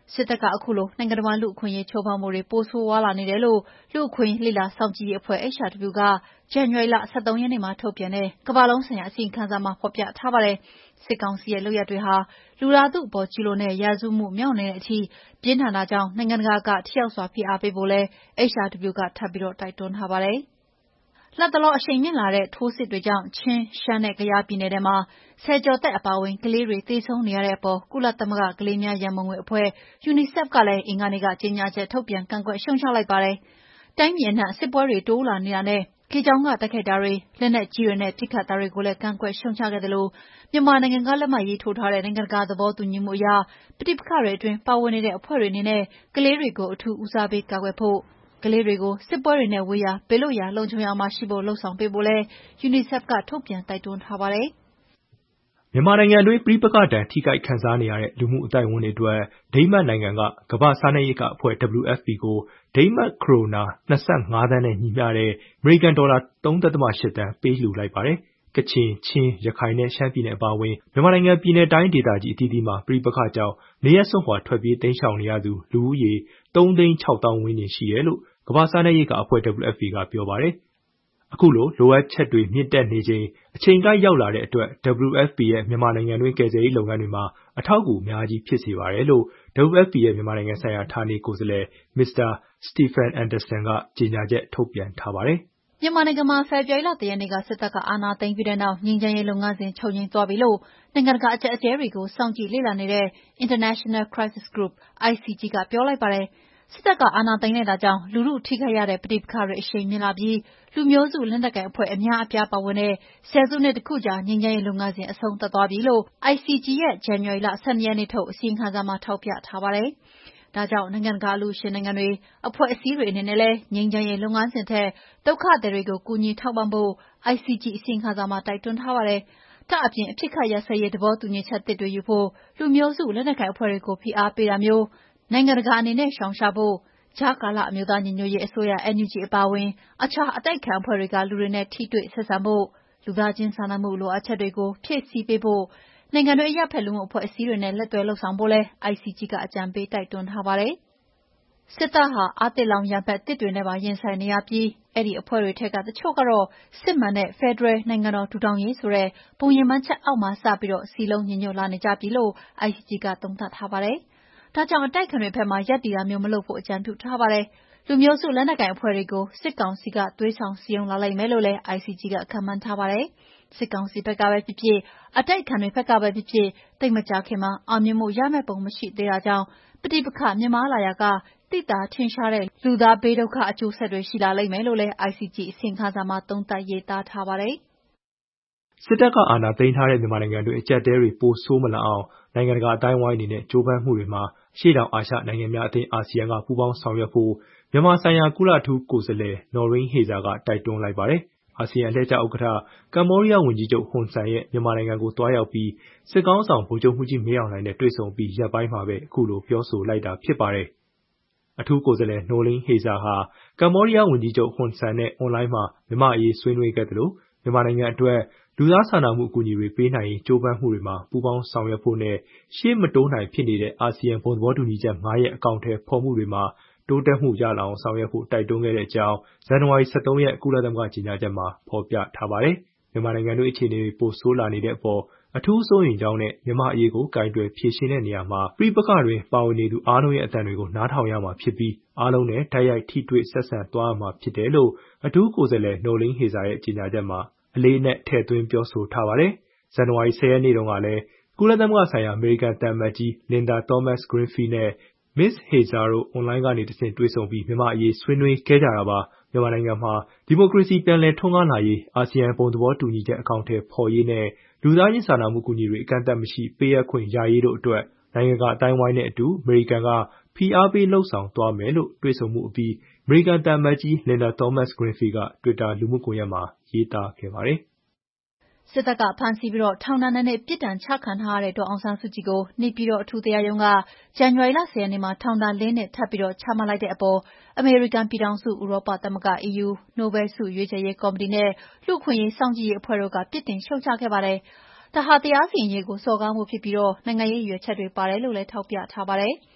စစ်တပ်ကအခုလိုနိုင်ငံတော်လူ့အခွင့်အရေးချိုးဖောက်မှုတွေပိုဆိုးဝါးလာနေတယ်လို့လူ့အခွင့်အရေးလေ့လာစောင့်ကြည့်ရေးအဖွဲ့ H R W ကဇန်နဝါရီလ၁၃ရက်နေ့မှာထုတ်ပြန်တဲ့ကမ္ဘာလုံးဆိုင်ရာအစီရင်ခံစာမှာဖော်ပြထားပါတယ်။စစ်ကောင်စီရဲ့လုပ်ရပ်တွေဟာလူသားထုအပေါ်ကျူးလွန်တဲ့ရာဇဝတ်မှုမြောက်နေတဲ့အထိပြင်းထန်တာကြောင့်နိုင်ငံတကာကထိရောက်စွာဖိအားပေးဖို့လည်း H R W ကထပ်ပြီးတိုက်တွန်းထားပါတယ်။လတ်တလောအရှိန်မြင့်လာတဲ့ထိုးစစ်တွေကြောင့်ချင်း၊ရှမ်းနဲ့ကယားပြည်နယ်ထဲမှာဆယ်ကျော်သက်အပါအဝင်ကလေးတွေသေဆုံးနေရတဲ့အပေါ်ကုလသမဂ္ဂကလေးများရန်ပုံငွေအဖွဲ့ UNICEF ကလည်းအင်္ဂါနေ့ကကြေညာချက်ထုတ်ပြန်ကန့်ကွက်ရှုတ်ချလိုက်ပါတယ်။တိုင်းပြည်အနှံ့စစ်ပွဲတွေတိုးလာနေတာနဲ့လေကြောင်းကတိုက်ခိုက်တာတွေလက်နက်ကြီးတွေနဲ့ပစ်ခတ်တာတွေကိုလည်းကန့်ကွက်ရှုတ်ချခဲ့သလိုမြန်မာနိုင်ငံကလက်မှတ်ရေးထိုးထားတဲ့နိုင်ငံတကာသဘောတူညီမှုအရပဋိပက္ခတွေအတွင်းပါဝင်နေတဲ့အဖွဲ့တွေအနေနဲ့ကလေးတွေကိုအထူးဦးစားပေးကာကွယ်ဖို့ကလေးတွေကိုစစ်ပွဲတွေနဲ့ဝေးရာဘေးလွတ်ရာလုံခြုံရာမှာရှိဖို့လှုံ့ဆော်ပေးဖို့လည်း UNICEF ကထုတ်ပြန်တိုက်တွန်းထားပါတယ်။မြန်မာနိုင်ငံတွင်းပဋိပက္ခဒဏ်ထိခိုက်ခံစားနေရတဲ့လူမှုအသိုက်အဝန်းတွေအတွက်ဒိန်းမတ်နိုင်ငံကကမ္ဘာ့စားနပ်ရိက္ခာအဖွဲ့ W F P ကိုဒိန်းမတ်ခရိုနာ၂၅သန်းနဲ့ညီမျှတဲ့အမေရိကန်ဒေါ်လာ၃.၈သန်းပေးလှူလိုက်ပါတယ်။ကချင်၊ချင်း၊ရခိုင်နဲ့ရှမ်းပြည်နယ်အပါအဝင်မြန်မာနိုင်ငံပြည်နယ်တိုင်းဒေသကြီးအသီးသီးမှာပဋိပက္ခကြောင့်နေရပ်စွန့်ခွာထွက်ပြေးတိမ်းရှောင်နေရသူလူဦးရေသုံးသိန်းခြောက်သောင်းဝန်းကျင်ရှိတယ်လို့ကမ္ဘာ့စားနပ်ရိက္ခာအဖွဲ့ W F P ကပြောပါတယ်။အခုလိုလိုအပ်ချက်တွေမြင့်တက်နေချိန်အချိန်ကိုက်ရောက်လာတဲ့အတွက် W F P ရဲ့မြန်မာနိုင်ငံတွင်းကယ်ဆယ်ရေးလုပ်ငန်းတွေမှာအထောက်အကူအများကြီးဖြစ်စေပါတယ်လို့ W F P ရဲ့မြန်မာနိုင်ငံဆိုင်ရာဌာနေကိုယ်စားလှယ် မစ္စတာ Stephen Anderson ကကြေညာချက်ထုတ်ပြန်ထားပါတယ်။မြန်မာနိုင်ငံမှာဖေဖော်ဝါရီလ၁ရက်နေ့ကစစ်တပ်ကအာဏာသိမ်းပြီးတဲ့နောက်ငြိမ်းချမ်းရေးလုပ်ငန်းစဉ်ချုပ်ငြိမ်းသွားပြီလို့နိုင်ငံတကာအကျပ်အတည်းတွေကိုစောင့်ကြည့်လေ့လာနေတဲ့ International Crisis Group I C G ကပြောလိုက်ပါတယ်။စစ်တပ်ကအာဏာသိမ်းလိုက်တာကြောင့်လူထုထိခိုက်ရတဲ့ပဋိပက္ခတွေအရှိန်မြင့်လာပြီးလူမျိုးစုလက်နက်ကိုင်အဖွဲ့အများအပြားပါဝင်တဲ့ဆယ်စုနှစ်တခုကြာငြိမ်းချမ်းရေးလုပ်ငန်းစဉ်အဆုံးသတ်သွားပြီလို့ I C G ရဲ့ဇန်နဝါရီလ၁၂ရက်နေ့ထုတ်အစီရင်ခံစာမှာထောက်ပြထားပါတယ်။ဒါကြောင့်နိုင်ငံတကာအလှူရှင်နိုင်ငံတွေအဖွဲ့အစည်းတွေအနေနဲ့လည်းငြိမ်းချမ်းရေးလုပ်ငန်းစဉ်ထက်ဒုက္ခသည်တွေကိုကူညီထောက်ပံ့ဖို့ I C G အစီရင်ခံစာမှာတိုက်တွန်းထားပါတယ်။ဒါ့အပြင်အဖြစ်ခတ်ရစဲရေးသဘောတူညီချက်သစ်တွေယူဖို့လူမျိုးစုလက်နက်ကိုင်အဖွဲ့တွေကိုဖိအားပေးတာမျိုးနိုင်ငံတကာအနေနဲ့ရှောင်ရှားဖို့ကြားကာလအမျိုးသားညီညွတ်ရေးအစိုးရ N U G အပါအဝင်အခြားအတိုက်အခံအဖွဲ့တွေကလူတွေနဲ့ထိတွေ့ဆက်ဆံဖို့လူသားချင်းစာနာမှုလိုအပ်ချက်တွေကိုဖြည့်ဆည်းပေးဖို့နိုင်ငံတွေအရပ်ဖက်လူမှုအဖွဲ့အစည်းတွေနဲ့လက်တွဲလုပ်ဆောင်ဖို့လဲ I C G ကအကြံပေးတိုက်တွန်းထားပါတယ်။စစ်တပ်ဟာအသစ်လောင်ရန်ဘက်တစ်တွေနဲ့ပါရင်ဆိုင်နေရပြီးအဲ့ဒီအဖွဲ့တွေထက်ကတချို့ကတော့စစ်မှန်တဲ့ဖက်ဒရယ်နိုင်ငံတော်ထူထောင်ရေးဆိုတဲ့ပုံရိပ်မှန်းချက်အောက်မှာစပြီးတော့စီလုံးညီညွတ်လာနေကြပြီလို့ I C G ကသုံးသပ်ထားပါတယ်။ဒါကြောင့်အတိုက်ခံတွေဘက်မှရပ်တည်တာမျိုးမလုပ်ဖို့အကြံပြုထားပါတယ်။လူမျိုးစုလက်နက်ကိုင်အဖွဲ့တွေကိုစစ်ကောင်စီကသွေးဆောင်စည်းရုံးလာလိမ့်မယ်လို့လည်း I C G ကခန့်မှန်းထားပါတယ်။စစ်ကောင်စီဘက်ကပဲဖြစ်ဖြစ်အတိုက်ခံတွေဘက်ကပဲဖြစ်ဖြစ်သိပ်မကြာခင်မှာအောင်မြင်မှုရမယ့်ပုံမရှိသေးတာကြောင့်ပဋိပက္ခမြင့်မားလာရာကသိသာထင်ရှားတဲ့လူသားဘေးဒုက္ခအကျိုးဆက်တွေရှိလာလိမ့်မယ်လို့လည်း I C G အစီရင်ခံစာမှာသုံးသပ်ရေးသားထားပါတယ်။စစ်တပ်ကအာဏာသိမ်းထားတဲ့မြန်မာနိုင်ငံတွင်းအကျပ်အတည်းတွေပိုဆိုးမလာအောင်နိုင်ငံတကာအတိုင်းအဝိုင်းအနေနဲ့ကြိုးပမ်းမှုတွေမှာအရှေ့တောင်အာရှနိုင်ငံများအသင်းအာဆီယံကပူးပေါင်းဆောင်ရွက်ဖို့မြန်မာဆိုင်ရာကုလအထူးကိုယ်စားလှယ် Noeleen Heyzer ကတိုက်တွန်းလိုက်ပါတယ်။အာဆီယံအလှည့်ကျဥက္ကဋ္ဌကမ္ဘောဒီးယားဝန်ကြီးချုပ်ဟွန်ဆန်ရဲ့မြန်မာနိုင်ငံကိုသွားရောက်ပြီးစစ်ကောင်းဆောင်ဗိုလ်ချုပ်မှူးကြီးမင်းအောင်လှိုင်နဲ့တွေ့ဆုံပြီးရက်ပိုင်းမှာပဲအခုလိုပြောဆိုလိုက်တာဖြစ်ပါတယ်။အထူးကိုယ်စားလှယ် Noeleen Heyzer ဟာကမ္ဘောဒီးယားဝန်ကြီးချုပ်ဟွန်ဆန်နဲ့အွန်လိုင်းမှာမြန်မာအရေးဆွေးနွေးခဲ့သလိုမြန်မာနိုင်ငံအတွက်လူသားစာနာမှုအကူအညီတွေပေးနိုင်ရေးကြိုးပမ်းမှုတွေမှာပူးပေါင်းဆောင်ရွက်ဖို့နဲ့ရှေ့မတိုးနိုင်ဖြစ်နေတဲ့အာဆီယံဘုံသဘောတူညီချက်၅ရပ်အကောင်အထည်ဖော်မှုတွေမှာတိုးတက်မှုရလာအောင်ဆောင်ရွက်ဖို့တိုက်တွန်းခဲ့တဲ့အကြောင်းဇန်နဝါရီ၁၃ရက်ကုလသမဂ္ဂကြေညာချက်မှာဖော်ပြထားပါတယ်။မြန်မာနိုင်ငံတွင်းအခြေအနေတွေပိုဆိုးလာနေတဲ့အပေါ်အထူးစိုးရိမ်ကြောင်းနဲ့မြန်မာအရေးကိုကိုင်တွယ်ဖြေရှင်းတဲ့နေရာမှာပဋိပက္ခတွင်ပါဝင်နေသူအားလုံးရဲ့အသံတွေကိုနားထောင်ရမှာဖြစ်ပြီးအားလုံးနဲ့တိုက်ရိုက်ထိတွေ့ဆက်ဆံသွားရမှာဖြစ်တယ်လို့အထူးကိုယ်စားလှယ် Noeleen Heyzer ရဲ့ကြေညာချက်မှာအလေးအနက်ထည့်သွင်းပြောဆိုထားပါတယ်။ဇန်နဝါရီ၁၀ရက်နေ့တုန်းကလည်းကုလသမဂ္ဂဆိုင်ရာအမေရိကန်သံအမတ်ကြီး Linda Thomas-Greenfield နဲ့ မစ္စ Heyzer တို့အွန်လိုင်းကနေတဆင့်တွေ့ဆုံပြီးမြန်မာအရေးဆွေးနွေးခဲ့ကြတာပါ။မြန်မာနိုင်ငံမှာဒီမိုကရေစီပြန်လည်ထွန်းကားလာရေးအာဆီယံဘုံသဘောတူညီချက်အကောင်အထည်ဖော်ရေးနဲ့လူသားချင်းစာနာမှုအကူအညီတွေအကန့်အသတ်မရှိပေးအပ်ခွင့်ရရေးတို့အတွက်နိုင်ငံတကာအသိုင်းအဝိုင်းနဲ့အတူအမေရိကန်ကဖိအားပေးလုပ်ဆောင်သွားမယ်လို့တွေ့ဆုံမှုအပြီးအမေရိကန်သံအမတ်ကြီး Linda Thomas-Greenfield က Twitter လူမှုကွန်ရက်မှာရေးသားခဲ့ပါတယ်။စစ်တပ်ကဖမ်းဆီးပြီးထောင်ဒဏ်နဲ့ပြစ်ဒဏ်ချခံထားရတဲ့ဒေါ်အောင်ဆန်းစုကြည်ကိုနေပြည်တော်အထူးတရားရုံးကဇန်နဝါရီလ၁၀ရက်နေ့မှာထောင်ဒဏ်လေးနှစ်ထပ်ပြီးချမှတ်လိုက်တဲ့အပေါ်အမေရိကန်ပြည်ထောင်စုဥရောပသမဂ္ဂ E U နိုဘယ်ဆုရွေးချယ်ရေးကော်မတီနဲ့လူ့အခွင့်အရေးစောင့်ကြည့်ရေးအဖွဲ့တို့ကပြစ်တင်ရှုတ်ချခဲ့ပါတယ်။ဒါဟာတရားစီရင်ရေးကိုစော်ကားမှုဖြစ်ပြီးနိုင်ငံရေးရည်ရွယ်ချက်တွေပါတယ်လို့လည်းထောက်ပြထားပါတယ်။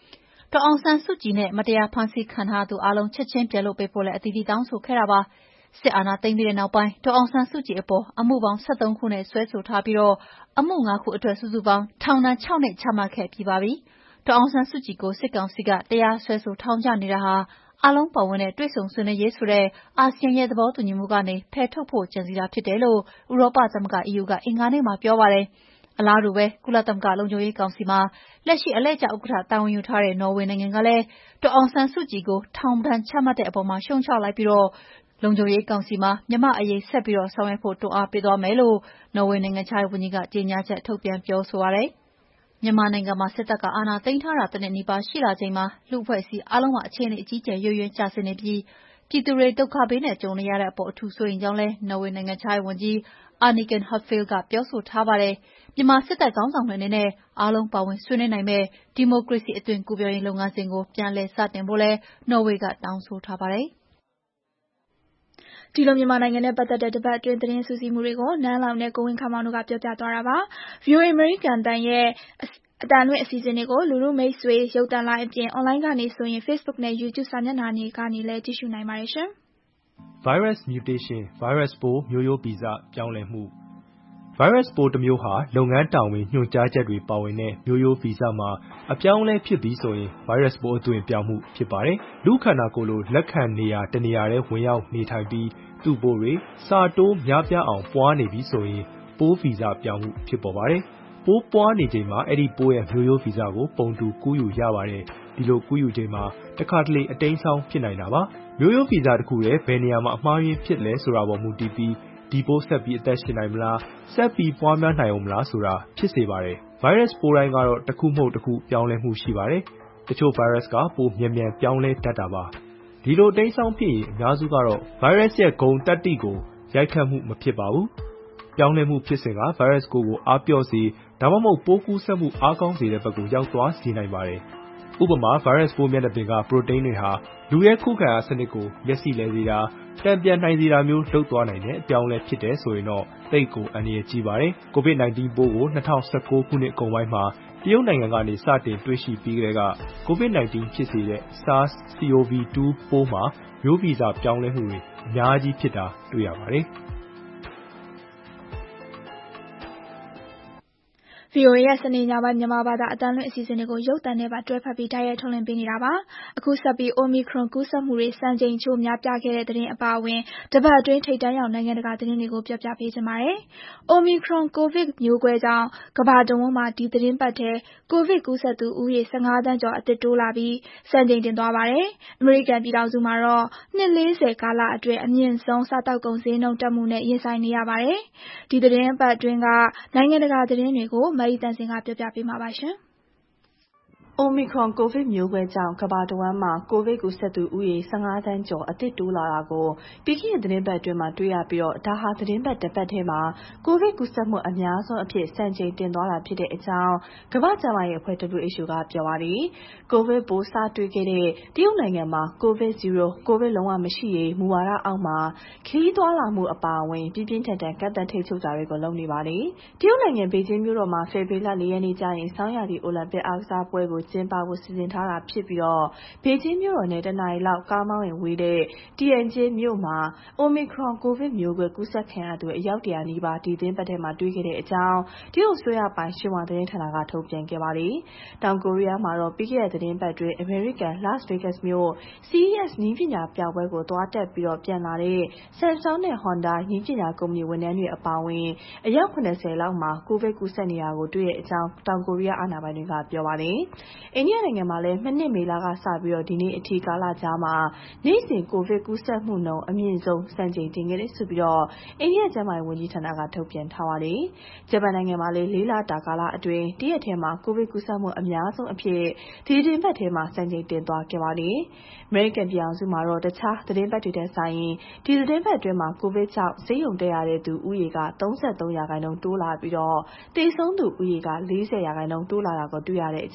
ဒေါ်အောင်ဆန်းစုကြည်နဲ့မတရားဖမ်းဆီးခံထားသူအားလုံးချက်ချင်းပြန်လွှတ်ပေးဖို့လည်းအသီးသီးတောင်းဆိုခဲ့တာပါ။စစ်အာဏာသိမ်းပြီးတဲ့နောက်ပိုင်းဒေါ်အောင်ဆန်းစုကြည်အပေါ်အမှုပေါင်း၁၃ခုနဲ့စွဲဆိုထားပြီးတော့အမှု၅ခုအတွက်စုစုပေါင်းထောင်ဒဏ်၆နှစ်ချမှတ်ခဲ့ပြီးပါပြီ။ဒေါ်အောင်ဆန်းစုကြည်ကိုစစ်ကောင်စီကတရားစွဲဆိုထောင်ချနေတာဟာအားလုံးပါဝင်တဲ့တွေ့ဆုံဆွေးနွေးရေးဆိုတဲ့အာဆီယံရဲ့သဘောတူညီမှုကနေဖယ်ထုတ်ဖို့ကြံစည်တာဖြစ်တယ်လို့ဥရောပသမဂ္ဂ E U ကအင်္ဂါနေ့မှာပြောပါတယ်။အလားတူပဲကုလသမဂ္ဂလုံခြုံရေးကောင်စီမှာလက်ရှိအလှည့်ကျဥက္ကဋ္ဌတာဝန်ယူထားတဲ့နော်ဝေနိုင်ငံကလည်းဒေါ်အောင်ဆန်းစုကြည်ကိုထောင်ဒဏ်ချမှတ်တဲ့အပေါ်မှာရှုံချလိုက်ပြီးတော့လုံခြုံရေးကောင်စီမှာမြန်မာအရေးဆက်ပြီးတော့ဆောင်ရွက်ဖို့တွန်းအားပေးသွားမယ်လို့နော်ဝေနိုင်ငံခြားရေးဝန်ကြီးကကြေညာချက်ထုတ်ပြန်ပြောဆိုပါတယ်။မြန်မာနိုင်ငံမှာစစ်တပ်ကအာဏာသိမ်းထားတာတစ်နှစ်နီးပါးရှိလာချိန်မှာလူ့အဖွဲ့အစည်းအားလုံးမှာအခြေအနေအကြီးအကျယ်ရွရွကျဆင်းနေပြီးပြည်သူတွေဒုက္ခဘေးနဲ့ကြုံနေရတဲ့အပေါ်အထူးဆိုရင်ကြောင်းလဲနော်ဝေနိုင်ငံခြားရေးဝန်ကြီး Anniken Huitfeldt ကပြောဆိုထားပါတယ်။မြန်မာစစ်တပ်ခေါင်းဆောင်တွေအနေနဲ့အားလုံးပါဝင်ဆွေးနွေးနိုင်မဲ့ဒီမိုကရေစီအသွင်ကူးပြောင်းရေးလုပ်ငန်းစဉ်ကိုပြန်လည်စတင်ဖို့လဲနော်ဝေကတောင်းဆိုထားပါတယ်။ဒီလိုမြန်မာနိုင်ငံနဲ့ပတ်သက်တဲ့တပတ်အတွင်းသတင်းစူးစီးမှုတွေကိုနန်းလောင်နဲ့ကိုဝင်းခမောင်တို့ကပြောပြသွားတာပါ။ ဗွီအိုအေ American တန်ရဲ့အတန်လွင့်အစီအစဉ်တွေကိုလူလူမိတ်ဆွေရုပ်သံလိုင်းအပြင်အွန်လိုင်းကနေဆိုရင် Facebook နဲ့ YouTube စာမျက်နှာတွေကနေလည်းကြည့်ရှုနိုင်ပါတယ်ရှင်။ Virus mutation virus ပိုးမျိုးရိုးဗီဇပြောင်းလဲမှု virus ပိုးတစ်မျိုးဟာလုပ်ငန်းတာဝန်ညွှန်ကြားချက်တွေပါဝင်တဲ့မျိုးရိုးဗီဇမှာအပြောင်းလဲဖြစ်ပြီးဆိုရင် virus ပိုးအသွင်ပြောင်းမှုဖြစ်ပါတယ်။လူခန္ဓာကိုယ်လိုလက်ခံနေရာတနေရာထဲဝင်ရောက်နေထိုင်ပြီးသူ့ပိုးတွေစာတိုးများပြားအောင်ပွားနေပြီဆိုရင်ပိုးဗီဇပြောင်းမှုဖြစ်ပေါ်ပါတယ်။ပိုးပွားနေချိန်မှာအဲ့ဒီပိုးရဲ့မျိုးရိုးဗီဇကိုပုံတူကူးယူရပါတယ်။ဒီလိုကူးယူချိန်မှာတစ်ခါတလေအတိမ်းဆောင်ဖြစ်နိုင်တာပါ။မျိုးရိုးဗီဇတစ်ခုရဲ့ဘယ်နေရာမှာအမှားယွင်းဖြစ်လဲဆိုတာပေါ်မူတည်ပြီးဒီပိုးဆက်ပြီးအသက်ရှင်နိုင်မလားဆက်ပြီးပွားများနိုင်အောင်မလားဆိုတာဖြစ်စေပါတယ်။ virus ပိုးတိုင်းကတော့တစ်ခုမဟုတ်တစ်ခုပြောင်းလဲမှုရှိပါတယ်။တချို့ virus ကပိုမြန်မြန်ပြောင်းလဲတတ်တာပါ။ဒီလိုတိမ်းဆောင်ဖြစ်ရင်အများစုကတော့ virus ရဲ့ဂုဏ်တတ္တိကိုရိုက်ခတ်မှုမဖြစ်ပါဘူး။ပြောင်းလဲမှုဖြစ်စဉ်က virus ကိုကိုအားပြော့စေဒါမှမဟုတ်ပိုးကူးစက်မှုအားကောင်းစေတဲ့ဘက်ကိုရောက်သွားစေနိုင်ပါတယ်။ဥပမာ virus ပိုးမျက်နှာပြင်က protein တွေဟာလူရဲ့ခုခံအားစနစ်ကိုမျက်စိလဲစေတာတံပြန်နိုင်စေတာမျိုးလုပ်သွားနိုင်တဲ့အပြောင်းလဲဖြစ်တယ်ဆိုရင်တော့သိပ်ကိုအန္တရာယ်ကြီးပါတယ်။ ကိုဗစ်-၁၉ ပိုးကို၂၀၁၉ခုနှစ်အကုန်ပိုင်းမှာတရုတ်နိုင်ငံကနေစတင်တွေ့ရှိပြီးကတည်းကကိုဗစ်-၁၉ ဖြစ်စေတဲ့ SARS-စီ အို ဗီ တူ ပိုးမှာမျိုးဗီဇပြောင်းလဲမှုတွေအများကြီးဖြစ်တာတွေ့ရပါတယ်။ဗွီအိုအေရဲ့စနေညပိုင်းမြန်မာဘာသာအသံလွှင့်အစီအစဉ်တွေကိုရုပ်သံနဲ့ပါတွဲဖက်ပြီးတိုက်ရိုက်ထုတ်လွှင့်ပေးနေတာပါ။အခုဆက်ပြီး Omicron ကူးစက်မှုတွေစံချိန်ချိုးများပြားခဲ့တဲ့သတင်းအပါအဝင်တပတ်အတွင်းထိပ်တန်းရောက်နိုင်ငံတကာသတင်းတွေကိုပြောပြပေးချင်ပါတယ်။ Omicron ကိုဗစ်မျိုးကွဲကြောင့်ကမ္ဘာတဝန်းမှာဒီသီတင်းပတ်ထဲကိုဗစ်ကူးစက်သူဦးရေ၁၅သန်းကျော်အသစ်တိုးလာပြီးစံချိန်တင်သွားပါတယ်။အမေရိကန်ပြည်ထောင်စုမှာတော့နှစ်လေးဆယ်ကာလအတွင်းအမြင့်ဆုံးစားသောက်ကုန်ဈေးနှုန်းတက်မှုနဲ့ရင်ဆိုင်နေရပါတယ်။ဒီသီတင်းပတ်အတွင်းကနိုင်ငံတကာသတင်းတွေကိုမအိသန့်စင်ကပြောပြပေးမှာပါရှင်။ Omicron ကိုဗစ်မျိုးကွဲကြောင့်ကမ္ဘာတဝန်းမှာကိုဗစ်ကူးစက်သူဦးရေ၁၅သန်းကျော်အသစ်တိုးလာတာကိုပြီးခဲ့တဲ့သတင်းပတ်အတွင်းမှာတွေ့ရပြီးတော့ဒါဟာသတင်းပတ်တစ်ပတ်ထဲမှာကိုဗစ်ကူးစက်မှုအများဆုံးအဖြစ်စံချိန်တင်သွားတာဖြစ်တဲ့အကြောင်းကမ္ဘာ့ကျန်းမာရေးအဖွဲ့ W H O ကပြောပါတယ်။ကိုဗစ်ပိုးစတွေ့ခဲ့တဲ့တရုတ်နိုင်ငံမှာ COVID Zero ကိုဗစ်လုံးဝမရှိရေးမူဝါဒအောက်မှာခရီးသွားလာမှုအပါအဝင်ပြင်းပြင်းထန်ထန်ကန့်သတ်ထိန်းချုပ်တာတွေကိုလုပ်နေပါတယ်။တရုတ်နိုင်ငံဘေကျင်းမြို့တော်မှာဖေဖော်ဝါရီလ၄ရက်နေ့ကျရင်ဆောင်းရာသီအိုလံပစ်အားကစားပွဲကိုကျင်းပဖို့စီစဉ်ထားတာဖြစ်ပြီးတော့ဘေကျင်းမြို့တော်နဲ့တနာရီလောက်ကားမောင်းရင်ဝေးတဲ့တီယန်ကျင်းမြို့မှာ Omicron ကိုဗစ်မျိုးကွဲကူးစက်ခံရသူအယောက်တရာနီးပါးဒီသင်းပတ်ထဲမှာတွေ့ခဲ့တဲ့အကြောင်းတရုတ်အစိုးရပိုင်ရှင်ဟွာသတင်းဌာနကထုတ်ပြန်ခဲ့ပါတယ်။တောင်ကိုရီးယားမှာတော့ပြီးခဲ့တဲ့သတင်းပတ်တွင်အမေရိကန် Las Vegas မြို့ စီ အီး အက်စ် နည်းပညာပြပွဲကိုသွားတက်ပြီးတော့ပြန်လာတဲ့ Samsung နဲ့ Honda နည်းပညာကုမ္ပဏီဝန်ထမ်းတွေအပါအဝင်အယောက်၇၀လောက်မှာကိုဗစ်ကူးစက်နေတာကိုတွေ့တဲ့အကြောင်းတောင်ကိုရီးယားအာဏာပိုင်တွေကပြောပါတယ်။အိန္ဒိယနိုင်ငံမှာလည်းမနှစ်မေလကစပြီးတော့ဒီနေ့အထိကာလကြားမှာနေ့စဉ်ကိုဗစ်ကူးစက်မှုနှုန်းအမြင့်ဆုံးစံချိန်တင်ခဲ့တယ်ဆိုပြီးတော့အိန္ဒိယကျန်းမာရေးဝန်ကြီးဌာနကထုတ်ပြန်ထားပါတယ်။ဂျပန်နိုင်ငံမှာလည်းလေးလတာကာလအတွင်းတရက်ထဲမှာကိုဗစ်ကူးစက်မှုအများဆုံးအဖြစ်ဒီတင်ပတ်ထဲမှာစံချိန်တင်သွားခဲ့ပါတယ်။အမေရိကန်ပြည်ထောင်စုမှာတော့တခြားသတင်းပတ်တွေထက်စာရင်ဒီသတင်းပတ်အတွင်းမှာကိုဗစ်ကြောင့်ဆေးရုံတက်ရတဲ့သူဦးရေက၃၃ရာခိုင်နှုန်းတိုးလာပြီးတော့သေဆုံးသူဦးရေက၄၀ရာခိုင်နှုန်းတိုးလာတာကိုတွေ့ရတဲ့အကြောင်း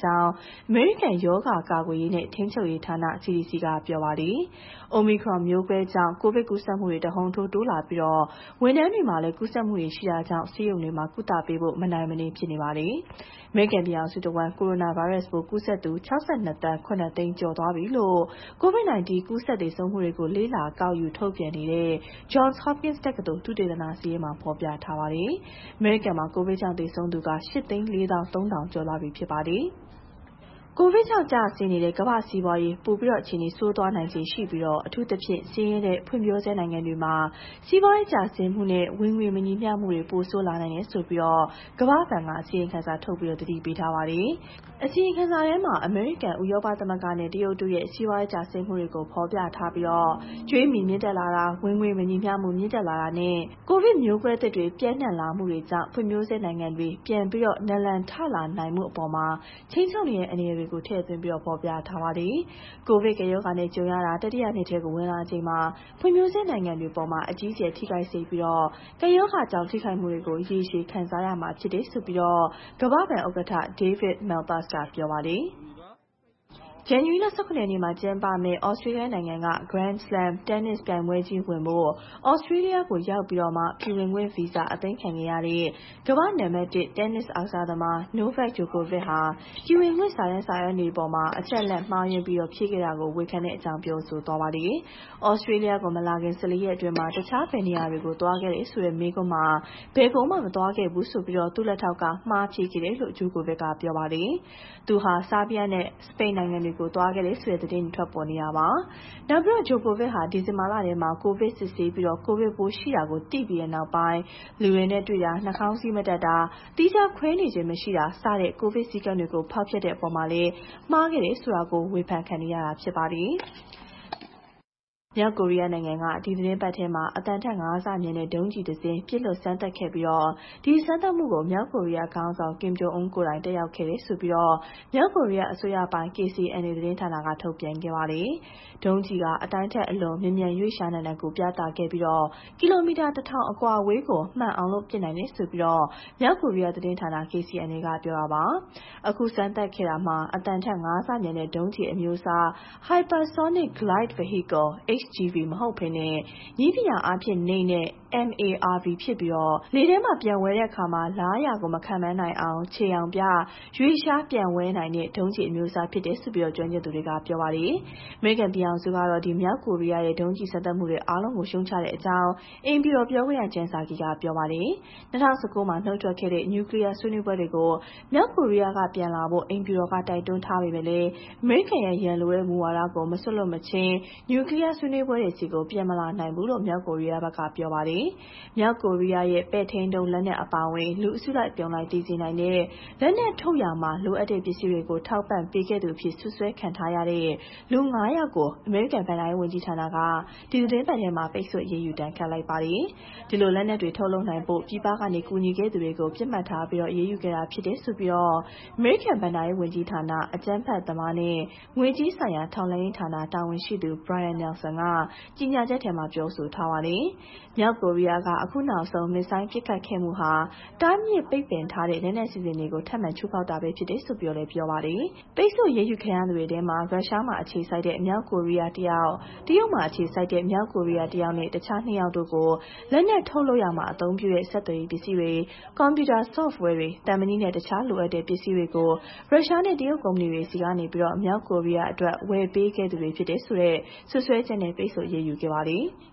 အမေရိကန်ရောဂါကာကွယ်ရေးနဲ့ထိန်းချုပ်ရေးဌာန C D C ကပြောပါတယ်။ Omicron မျိုးကွဲကြောင့်ကိုဗစ်ကူးစက်မှုတွေတဟုန်ထိုးတိုးလာပြီးတော့ဝန်ထမ်းတွေမှာလည်းကူးစက်မှုတွေရှိတာကြောင့်ဆေးရုံတွေမှာကုသပေးဖို့မနိုင်မနေဖြစ်နေပါတယ်။ အမေရိကန်ပြည်ထောင်စုတဝန်းကိုရိုနာဗိုင်းရပ်စ်ပိုးကူးစက်သူ၆၂သန်း၇သိန်းကျော်သွားပြီလို့ ကိုဗစ် ၁၉ ကူးစက်သေဆုံးမှုတွေကိုလေ့လာကောက်ယူထုတ်ပြန်နေတဲ့ Johns Hopkins တက္ကသိုလ်သုတေသနစာရင်းမှာဖော်ပြထားပါတယ်။ အမေရိကန်မှာကိုဗစ်ကြောင့်သေဆုံးသူက ၈သိန်းလေးသောင်းသုံးထောင်ကျော်သွားပြီဖြစ်ပါတယ်။ ကိုဗစ်ကြောင့်ကျဆင်းနေတဲ့ကမ္ဘာ့စီးပွားရေးပိုပြီးအခြေအနေဆိုးသွားနိုင်ခြေရှိပြီးအထူးသဖြင့်ဆင်းရဲတဲ့ဖွံ့ဖြိုးဆဲနိုင်ငံတွေမှာစီးပွားရေးကျဆင်းမှုနဲ့ဝင်ငွေမညီမျှမှုတွေပိုဆိုးလာနိုင်တယ်ဆိုပြီးကမ္ဘာ့ဘဏ်ကအစီရင်ခံစာထုတ်ပြီးသတိပေးထားပါတယ်။အစီရင်ခံစာထဲမှာအမေရိကန်၊ဥရောပသမဂ္ဂနဲ့တရုတ်တို့ရဲ့စီးပွားရေးကျဆင်းမှုတွေကိုဖော်ပြထားပြီးကြွေးမြီမြင့်တက်လာတာ၊ဝင်ငွေမညီမျှမှုမြင့်တက်လာတာနဲ့ကိုဗစ်မျိုးကွဲသစ်တွေပြန့်နှံ့လာမှုတွေကြောင့်ဖွံ့ဖြိုးဆဲနိုင်ငံတွေပြန်ပြီးနလန်ထလာနိုင်မှုအပေါ်မှာခြိမ်းခြောက်နေတဲ့အန္တရာယ်တွေကိုထည့်သွင်းပြီးဖော်ပြထားပါတယ်။ကိုဗစ်ကပ်ရောဂါနဲ့ကြုံရတာတတိယနှစ်ထဲကိုဝင်လာချိန်မှာဖွံ့ဖြိုးဆဲနိုင်ငံတွေပေါ်မှာအကြီးအကျယ်ထိခိုက်စေပြီးကပ်ရောဂါကြောင့်ထိခိုက်မှုတွေကိုရေရှည်ခံစားရမှာဖြစ်တယ်လို့ကမ္ဘာ့ဘဏ်ဥက္ကဋ္ဌ David Malpass ကပြောပါတယ်။ ဇန်နဝါရီလ၁၇ရက်နေ့မှာကျင်းပမယ့် သြစတြေးလျနိုင်ငံက Grand Slam တင်းနစ်ပြိုင်ပွဲကြီးဝင်ဖို့သြစတြေးလျကိုရောက်ပြီးမှပြည်ဝင်ခွင့်ဗီဇာအသိမ်းခံခဲ့ရတဲ့ကမ္ဘာ့နံပါတ်တစ်တင်းနစ်အားကစားသမား Novak Djokovic ဟာပြည်ဝင်ခွင့်စာတမ်းစာရွက်တွေပေါ်မှာအချက်အလက်မှားယွင်းပြီးဖြည့်ခဲ့တာကိုဝန်ခံတဲ့အကြောင်းပြောဆိုသွားပါတယ်။ သြစတြေးလျကိုမလာခင်၁၄ရက်အတွင်းမှာတခြားဘယ်နေရာတွေကိုသွားခဲ့တယ်ဆိုတဲ့မေးခွန်းမှာဘယ်ကိုမှမသွားခဲ့ဘူးဆိုပြီးသူ့လက်ထောက်ကမှားဖြည့်ခဲ့တယ်လို့ Djokovic ကပြောပါတယ်။ သူဟာဆားဘီးယားနဲ့စပိန်နိုင်ငံတွေကိုသွားခဲ့တယ်ဆိုတဲ့သတင်းတွေထွက်ပေါ်နေတာပါ။နောက်ပြီး Djokovic ဟာဒီဇင်ဘာလထဲမှာကိုဗစ်စစ်ဆေးပြီးကိုဗစ်ပိုးရှိတာကိုသိပြီးနောက်ပိုင်းလူတွေနဲ့တွေ့တာ၊နှာခေါင်းစည်းမတပ်တာ၊သီးခြားခွဲနေခြင်းမရှိတာစတဲ့ကိုဗစ်စည်းကမ်းတွေကိုဖောက်ဖျက်တဲ့အပေါ်မှာလည်းမှားခဲ့တယ်ဆိုတာကိုဝေဖန်ခံနေရတာဖြစ်ပါတယ်။ မြောက်ကိုရီးယားနိုင်ငံကဒီသီတင်းပတ်ထဲအသံထက်၅ဆမြန်တဲ့ဒုံးကျည်တစင်းပစ်လွှတ်စမ်းသပ်ခဲ့ပြီးဒီစမ်းသပ်မှုကိုမြောက်ကိုရီးယားခေါင်းဆောင် Kim Jong Un ကိုယ်တိုင်တက်ရောက်ခဲ့တယ်လို့မြောက်ကိုရီးယားအစိုးရပိုင် K C N A သတင်းဌာနကထုတ်ပြန်ခဲ့ပါတယ်။ဒုံးကျည်ကအတိုင်းထက်အလွန်မြန်မြန်ရွေ့လျားနိုင်တာကိုပြသခဲ့ပြီးကီလိုမီတာတထောင်အကွာအဝေးကိုမှန်အောင်ပစ်နိုင်တယ်လို့မြောက်ကိုရီးယားသတင်းဌာန K C N A ကပြောတာပါ။အခုစမ်းသပ်ခဲ့တာမှာအသံထက်၅ဆမြန်တဲ့ဒုံးကျည်အမျိုးအစား Hypersonic Glide Vehicle H G V မဟုတ်ဘဲနည်းပညာအားဖြင့်နိမ့်တဲ့ M A R V ဖြစ်ပြီးလေထဲမှာပျံဝဲတဲ့အခါလားရာကိုမခန့်မှန်းနိုင်အောင်ခြေထောင်ပြရွေ့လျားပျံဝဲနိုင်တဲ့ဒုံးကျည်အမျိုးအစားဖြစ်တယ်လို့ကျွမ်းကျင်သူတွေကပြောပါတယ်။အမေရိကန်ပြည်ထောင်စုကတော့ဒီမြောက်ကိုရီးယားရဲ့ဒုံးကျည်စမ်းသပ်မှုတွေအားလုံးကိုရှုတ်ချတဲ့အကြောင်းအိမ်ဖြူတော်ပြောခွင့်ရ Jen Psaki ကပြောပါတယ်။၂၀၁၉မှာနှုတ်ထွက်ခဲ့တဲ့နျူကလီးယားဆွေးနွေးပွဲတွေကိုမြောက်ကိုရီးယားကပြန်လာဖို့အိမ်ဖြူတော်ကတိုက်တွန်းထားပေမဲ့လည်းအမေရိကန်ရဲ့ရန်လိုတဲ့မူဝါဒကိုမစွန့်လွှတ်မချင်းနျူကလီးယားဆွေးနွေးပွဲတွေဆီပြန်မလာနိုင်ဘူးလို့မြောက်ကိုရီးယားဘက်ကပြောပါတယ်။မြောက်ကိုရီးယားရဲ့ပဲ့ထိန်းဒုံးလက်နက်အပါအဝင်လူအစုလိုက်အပြုံလိုက်သေစေနိုင်တဲ့လက်နက်ထုတ်ရာမှာလိုအပ်တဲ့ပစ္စည်းတွေကိုထောက်ပံ့ပေးခဲ့သူအဖြစ်စွပ်စွဲခံထားရတဲ့လူငါးယောက်ကိုအမေရိကန်ဘဏ္ဍာရေးဝန်ကြီးဌာနကဒီသီတင်းပတ်ထဲပိတ်ဆို့အရေးယူဒဏ်ခတ်လိုက်ပါတယ်။ဒီလိုလက်နက်တွေထုတ်လုပ်နိုင်ဖို့ပြည်ပကနေကူညီခဲ့သူတွေကိုပစ်မှတ်ထားပြီးအရေးယူခဲ့တာဖြစ်တယ်ဆိုပြီးအမေရိကန်ဘဏ္ဍာရေးဝန်ကြီးဌာနအကြမ်းဖက်သမားနဲ့ငွေကြေးဆိုင်ရာထောက်လှမ်းရေးဌာနတာဝန်ရှိသူ Brian Nelson ကကြေညာချက်ထဲမှာပြောဆိုထားပါတယ်။မြောက်ကိုရီးယားကအခုနောက်ဆုံးမစ်ဇိုင်းပစ်ခတ်ခဲ့မှုဟာတားမြစ်ပိတ်ပင်ထားတဲ့လက်နက်အစီအစဉ်တွေကိုထပ်မံချိုးဖောက်တာဖြစ်တယ်လို့လည်းပြောပါတယ်။ပိတ်ဆို့အရေးယူခံရသူတွေထဲမှာရုရှားမှာအခြေစိုက်တဲ့မြောက်ကိုရီးယားတယောက်၊တရုတ်မှာအခြေစိုက်တဲ့မြောက်ကိုရီးယားတယောက်နဲ့တခြားနှစ်ယောက်တို့ကိုလက်နက်ထုတ်လုပ်ရာမှာအသုံးပြုတဲ့ဆက်သွယ်ရေးပစ္စည်းတွေ၊ကွန်ပျူတာဆော့ဖ်ဝဲတွေ၊သံမဏိနဲ့တခြားလိုအပ်တဲ့ပစ္စည်းတွေကိုရုရှားနဲ့တရုတ်ကုမ္ပဏီတွေဆီကနေမြောက်ကိုရီးယားအတွက်ဝယ်ပေးခဲ့သူတွေဖြစ်တယ်ဆိုတဲ့စွပ်စွဲချက်နဲ့ပိတ်ဆို့အရေးယူခဲ့ပါတယ်။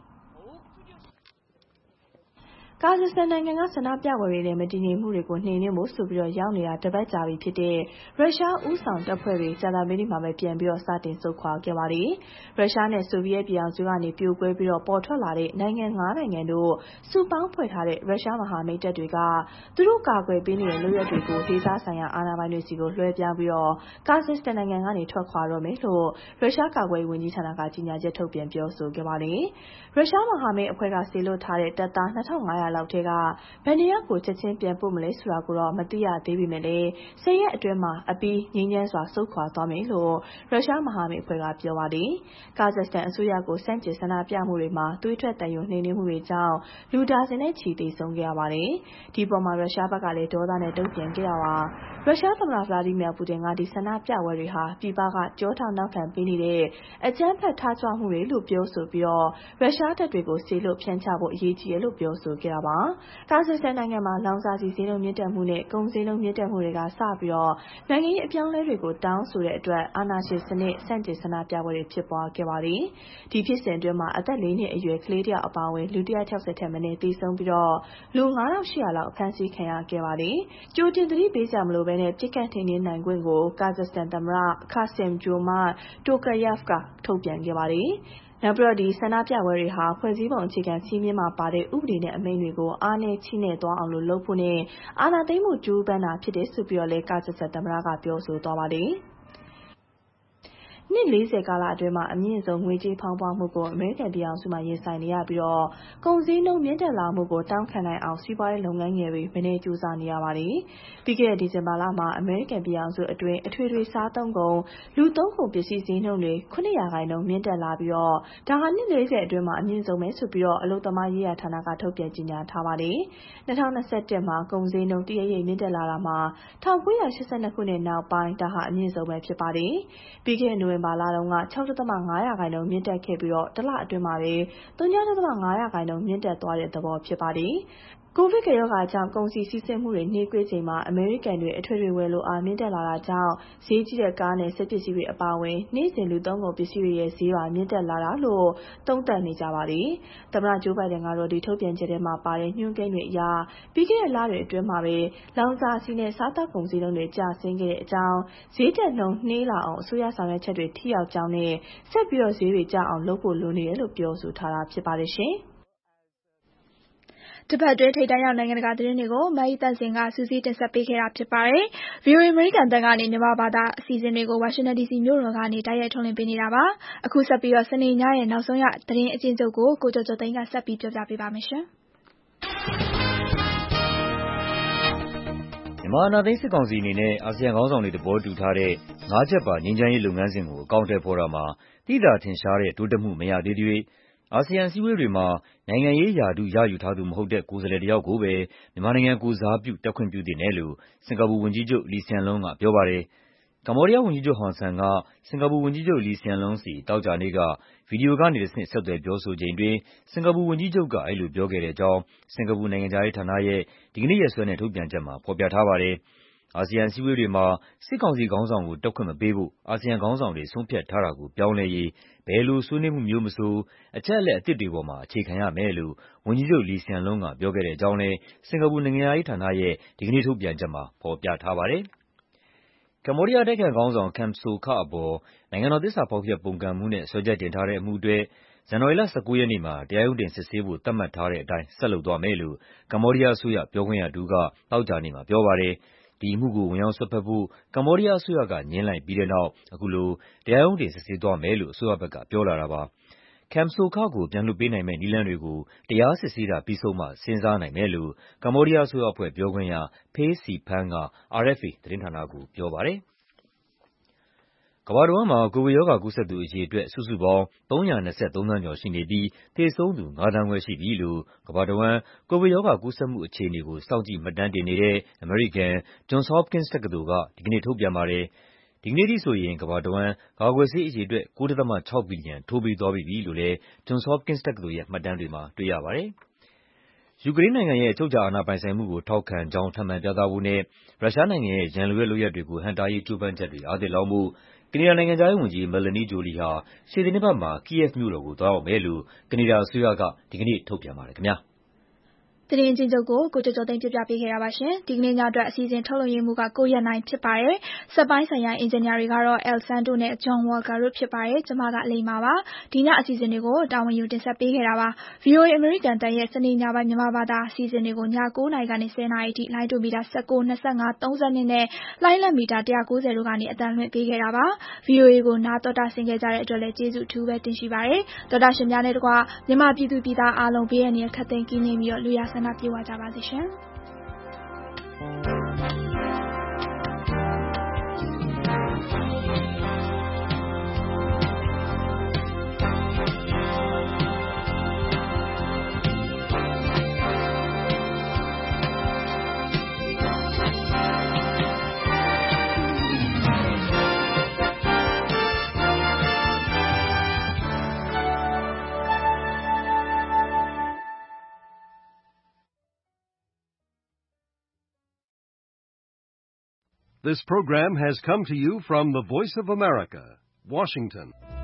ကာဇက်စတန်နိုင်ငံကဆန္ဒပြပွဲတွေနဲ့မတည်ငြိမ်မှုတွေကိုနှိမ်နင်းဖို့ဆိုပြီးရောက်နေတာတပတ်ကြာပြီဖြစ်တဲ့ရုရှားဦးဆောင်တပ်ဖွဲ့တွေကြာသပတေးနေ့မှာပဲပြန်ပြီးစတင်ဆုတ်ခွာခဲ့ပါတယ်။ရုရှားနဲ့ဆိုဗီယက်ပြည်ထောင်စုကနေပြိုကွဲပြီးပေါ်ထွက်လာတဲ့နိုင်ငံငါးနိုင်ငံတို့စုပေါင်းဖွဲ့ထားတဲ့ရုရှားမဟာမိတ်တပ်တွေကသူတို့ကာကွယ်ပေးနေတဲ့လုပ်ရပ်တွေကိုဒေသဆိုင်ရာအာဏာပိုင်တွေဆီလွှဲပြောင်းပြီးကာဇက်စတန်နိုင်ငံကနေထွက်ခွာတော့မယ်လို့ရုရှားကာကွယ်ရေးဝန်ကြီးဌာနကကြေညာချက်ထုတ်ပြန်ပြောဆိုခဲ့ပါတယ်။ရုရှားမဟာမိတ်အဖွဲ့ကစေလွှတ်ထားတဲ့တပ်သားနှစ်ထောင့်ငါးရာလောက်ထဲကဘယ်နှစ်ယောက်ကိုချက်ချင်းပြန်ပို့မလဲဆိုတာကိုတော့မသိရသေးပေမဲ့လည်းဆယ်ရက်အတွင်းမှာအပြီးငြိမ်းချမ်းစွာဆုတ်ခွာသွားမယ်လို့ရုရှားမဟာမိတ်အဖွဲ့ကပြောပါတယ်။ကာဇက်စတန်အစိုးရကိုဆန့်ကျင်ဆန္ဒပြမှုတွေမှာသွေးထွက်သံယိုနှိမ်နင်းမှုတွေကြောင့်လူဒါဇင်နဲ့ချီသေဆုံးခဲ့ရပါတယ်။ဒီပေါ်မှာရုရှားဘက်ကလည်းဒေါသနဲ့တုံ့ပြန်ခဲ့တာပါ။ရုရှားသမ္မတဗလာဒီမီယာပူတင်ကဒီဆန္ဒပြပွဲတွေဟာပြည်ပကကြောထောက်နောက်ခံပေးနေတဲ့အကြမ်းဖက်ထားကြွမှုတွေလို့ပြောဆိုပြီးတော့ရုရှားတပ်တွေကိုစေလွှတ်ဖြန့်ချဖို့အရေးကြီးတယ်လို့ပြောဆိုခဲ့တာပါ။ကာဇက်စတန်နိုင်ငံမှာလောင်စာဆီဈေးနှုန်းမြင့်တက်မှုနဲ့ကုန်ဈေးနှုန်းမြင့်တက်မှုတွေကစပြီးတော့နိုင်ငံရေးအပြောင်းအလဲတွေကိုတောင်းဆိုတဲ့အတွက်အာဏာရှင်စနစ်ဆန့်ကျင်ဆန္ဒပြပွဲတွေဖြစ်ပွားခဲ့ပါတယ်။ဒီဖြစ်စဉ်အတွင်းမှာအသက်လေးနှစ်အရွယ်ကလေးတယောက်အပါအဝင်လူ၁၆၀ထက်မနည်းသေဆုံးပြီးတော့လူ၅ထောင်၈ရာလောက်အဖမ်းဆီးခံရခဲ့ပါတယ်။ကြိုတင်သတိပေးကြမလို့ပဲနဲ့ပြစ်ခတ်ထိန်းသိမ်းနိုင်ခွင့်ကိုကာဇက်စတန်သမ္မတခါဆင်ဂျိုမာတိုကာယက်ဖ်ကထုတ်ပြန်ခဲ့ပါတယ်။နောက်ပြီးတော့ဒီဆန္ဒပြပွဲတွေဟာဖွဲ့စည်းပုံအခြေခံစည်းမျဉ်းမှာပါတဲ့ဥပဒေနဲ့အမိန့်တွေကိုအားနည်းချိနဲ့သွားအောင်လို့လုပ်ဖို့နဲ့အာဏာသိမ်းမှုကြိုးပမ်းတာဖြစ်တယ်ဆိုပြီးတော့လည်းကာဇက်စတန်သမ္မတကပြောဆိုသွားပါတယ်။နှစ်လေးဆယ်ကာလအတွင်းမှာအမြင့်ဆုံးငွေကြေးဖောင်းပွားမှုကိုအမေရိကန်ပြည်ထောင်စုမှာရင်ဆိုင်နေရပြီးတော့ကုန်စည်နှုန်းမြင့်တက်လာမှုကိုတောင်းခံနိုင်အောင်စီးပွားရေးလုပ်ငန်းငယ်တွေမနေကြိုးစားနေရပါတယ်။ပြီးခဲ့တဲ့ဒီဇင်ဘာလမှာအမေရိကန်ပြည်ထောင်စုအတွင်းအထွေထွေစားသုံးကုန်လူသုံးကုန်ပစ္စည်းဈေးနှုန်းတွေခုနှစ်ရာခိုင်နှုန်းမြင့်တက်လာပြီးတော့ဒါဟာနှစ်လေးဆယ်အတွင်းမှာအမြင့်ဆုံးပဲဆိုပြီးတော့အလုပ်သမားရေးရာဌာနကထုတ်ပြန်ကြေညာထားပါတယ်။၂၀၂၁မှာကုန်စည်နှုန်းတရရိပ်မြင့်တက်လာတာမှာ၁၉၈၂ခုနှစ်နောက်ပိုင်းဒါဟာအမြင့်ဆုံးပဲဖြစ်ပါတယ်။ပြီးခဲ့တဲ့နိုဝင်ဘာလတုန်းက၆.၅ရာခိုင်နှုန်းမြင့်တက်ခဲ့ပြီးတော့တစ်လအတွင်းမှာပဲ၃.၅ရာခိုင်နှုန်းမြင့်တက်သွားတဲ့သဘောဖြစ်ပါတယ်။ကိုဗစ်ကပ်ရောဂါကြောင့်ကုန်စည်စီးဆင်းမှုတွေနှေးကွေးချိန်မှာအမေရိကန်တွေအထွေထွေဝယ်လိုအားမြင့်တက်လာတာကြောင့်ဈေးကြီးတဲ့ကားနဲ့စက်ပစ္စည်းတွေအပါအဝင်နေ့စဉ်လူသုံးကုန်ပစ္စည်းတွေရဲ့ဈေးပါမြင့်တက်လာတာလို့သုံးသပ်နေကြပါတယ်။သမ္မတဂျိုးဘိုင်ဒန်ကတော့ဒီထုတ်ပြန်ချက်ထဲမှာပါတဲ့ညွှန်းကိန်းတွေအရပြီးခဲ့တဲ့လတွေအတွင်းမှာပဲလောင်စာဆီနဲ့စားသောက်ကုန်စည်နှုန်းတွေကျဆင်းခဲ့တဲ့အကြောင်းဈေးတက်နှုန်းနှေးလာအောင်အစိုးရဆောင်ရွက်ချက်တွေထိရောက်ကြောင်းနဲ့ဆက်ပြီးတော့ဈေးတွေကျအောင်လုပ်ဖို့လိုနေတယ်လို့ပြောဆိုထားတာဖြစ်ပါတယ်ရှင်။တပတ်အတွင်းထိပ်တန်းရောက်နိုင်ငံတကာသတင်းတွေကိုမအိသန့်စင်ကစူးစီးတင်ဆက်ပေးခဲ့တာဖြစ်ပါတယ်။ ဗွီအိုအေ အမေရိကန်တန်ကနေမြန်မာဘာသာအစီအစဉ်တွေကိုဝါရှင်တန်ဒီစီမြို့တော်ကနေတိုက်ရိုက်ထုတ်လွှင့်ပေးနေတာပါ။အခုဆက်ပြီးတော့စနေညရဲ့နောက်ဆုံးရသတင်းအကျဉ်းချုပ်ကိုကိုကျော်ကျော်သိန်းကဆက်ပြီးပြောပြပေးပါမယ်ရှင်။မြန်မာအာဏာသိမ်းစစ်ကောင်စီအနေနဲ့အာဆီယံခေါင်းဆောင်တွေသဘောတူထားတဲ့ငါးချက်ပါငြိမ်းချမ်းရေးလုပ်ငန်းစဉ်ကိုအကောင်အထည်ဖော်တာမှာသိသာထင်ရှားတဲ့တိုးတက်မှုမရသေးသရွေ့အာဆီယံအစည်းအဝေးတွေမှာနိုင်ငံရေးရာထူးရယူထားသူမဟုတ်တဲ့ကိုယ်စားလှယ်တယောက်ကိုပဲမြန်မာနိုင်ငံကိုယ်စားပြုတက်ခွင့်ပြုသင့်တယ်လို့စင်ကာပူဝန်ကြီးချုပ်လီဆီယန်လုံးကပြောပါတယ်။ကမ္ဘောဒီးယားဝန်ကြီးချုပ်ဟွန်ဆန်ကစင်ကာပူဝန်ကြီးချုပ်လီဆီယန်လုံးဆီသောကြာနေ့ကဗီဒီယိုကနေတဆင့်ဆက်သွယ်ပြောဆိုချိန်အတွင်းစင်ကာပူဝန်ကြီးချုပ်ကအဲဒီလိုပြောခဲ့တဲ့အကြောင်းစင်ကာပူနိုင်ငံခြားရေးဌာနရဲ့ဒီကနေ့ရက်စွဲနဲ့ထုတ်ပြန်ချက်မှာဖော်ပြထားပါတယ်။အာဆီယံအစည်းအဝေးတွေမှာစစ်ကောင်စီခေါင်းဆောင်ကိုတက်ခွင့်မပေးဖို့အာဆီယံခေါင်းဆောင်တွေဆုံးဖြတ်ထားတာကိုပြောင်းလဲရေးဘယ်လိုဆွေးနွေးမှုမျိုးမဆိုအချက်အလက်အသစ်တွေပေါ်မှာအခြေခံရမယ်လို့ဝန်ကြီးချုပ်လီဆီယန်လုံးကပြောခဲ့တဲ့အကြောင်းလည်းစင်ကာပူနိုင်ငံခြားရေးဌာနရဲ့ဒီကနေ့ထုတ်ပြန်ချက်မှာဖော်ပြထားပါတယ်။ကမ္ဘောဒီးယားတိုက်ခိုက်ခေါင်းဆောင် Kem Sokha အပေါ်နိုင်ငံတော်သစ္စာဖောက်ဖျက်ပုန်ကန်မှုနဲ့စွဲချက်တင်ထားတဲ့အမှုအတွက်ဇန်နဝါရီလ၁၉ရက်နေ့မှာတရားရုံးတင်စစ်ဆေးဖို့သတ်မှတ်ထားတဲ့အတိုင်းဆက်လုပ်သွားမယ်လို့ကမ္ဘောဒီးယားအစိုးရပြောခွင့်ရသူကသောကြာနေ့မှာပြောပါတယ်။ဒီအမှုကိုဝင်ရောက်စွက်ဖက်ဖို့ကမ္ဘောဒီးယားအစိုးရကငြင်းလိုက်ပြီးတဲ့နောက်အခုလိုတရားရုံးတင်စစ်ဆေးသွားမယ်လို့အစိုးရဘက်ကပြောလာတာပါ။ Kem Sokha ကိုပြန်လွှတ်ပေးနိုင်မယ့်နည်းလမ်းတွေကိုတရားစစ်ဆေးတာပြီးဆုံးမှစဉ်းစားနိုင်မယ်လို့ကမ္ဘောဒီးယားအစိုးရအဖွဲ့ပြောခွင့်ရ Phay Siphan က အာအက်ဖ်အေ သတင်းဌာနကိုပြောပါတယ်။ကမ္ဘာတဝန်းမှာကိုဗစ်ရောဂါကူးစက်သူအရေအတွက်စုစုပေါင်း၃၂၃သန်းကျော်ရှိနေပြီးသေဆုံးသူ၅သန်းခွဲရှိပြီလို့ကမ္ဘာတဝန်းကိုဗစ်ရောဂါကူးစက်မှုအခြေအနေကိုစောင့်ကြည့်မှတ်တမ်းတင်နေတဲ့အမေရိကန် Johns Hopkins တက္ကသိုလ်ကဒီကနေ့ထုတ်ပြန်ပါတယ်။ဒီကနေ့ထိဆိုရင်ကမ္ဘာတဝန်းကာကွယ်ဆေးအရေအတွက်၉.၆ဘီလီယံထိုးပြီးသွားပြီးပြီလို့လည်း Johns Hopkins တက္ကသိုလ်ရဲ့မှတ်တမ်းတွေမှာတွေ့ရပါတယ်။ယူကရိန်းနိုင်ငံရဲ့အချုပ်အခြာအာဏာပိုင်ဆိုင်မှုကိုထောက်ခံကြောင်းထပ်မံပြသဖို့နဲ့ရုရှားနိုင်ငံရဲ့ရန်လိုတဲ့လုပ်ရပ်တွေကိုဟန့်တားရေးကြိုးပမ်းချက်တွေအားသစ်လောင်းဖို့ကနေဒါနိုင်ငံခြားရေးဝန်ကြီး Melanie Joly ဟာရှေ့သီတင်းပတ်မှာ Kyiv မြို့တော်ကိုသွားရောက်မယ်လို့ကနေဒါအစိုးရကဒီကနေ့ထုတ်ပြန်ပါတယ်ခင်ဗျာ။သတင်းအကျဉ်းချုပ်ကိုကိုကျော်ကျော်သိန်းပြပြပေးခဲ့တာပါရှင်။ဒီကနေ့ညအတွက်အစီအစဉ်ထုတ်လွှင့်ရေးမှူးကကိုရက်နိုင်ဖြစ်ပါတယ်။စက်ပိုင်းဆိုင်ရာအင်ဂျင်နီယာတွေကတော့ El Santo နဲ့ John Walker တို့ဖြစ်ပါတယ်။ကျွန်မကအလိမ္မာပါ။ဒီညအစီအစဉ်တွေကိုတာဝန်ယူတင်ဆက်ပေးခဲ့တာပါ။ ဗွီအိုအေ အမေရိကန်တန်ရဲ့စနေညပိုင်းမြန်မာဘာသာအစီအစဉ်တွေကိုည၉နာရီကနေ၁၀နာရီအထိလိုင်းတူမီတာ၁၉, ၂၅, ၃၂နဲ့လိုင်းလက်မီတာ၁၉၀တို့ကနေအသံလွှင့်ပေးခဲ့တာပါ။ ဗွီအိုအေကိုနားတော်တာဆင်ခဲ့ကြတဲ့အတွက်လည်းကျေးဇူးအထူးပဲတင်ရှိပါတယ်။တော်တာရှင်များနဲ့တကွမြန်မာပြည်သူပြည်သားအားလုံးဘေးအန္တရာယ်ခတ်သိမ်းကင်းရှင်းပြီးတော့လူရဆန္ဒန္ဒပြေဝကြပါစေရှင်။ This program has come to you from the Voice of America, Washington.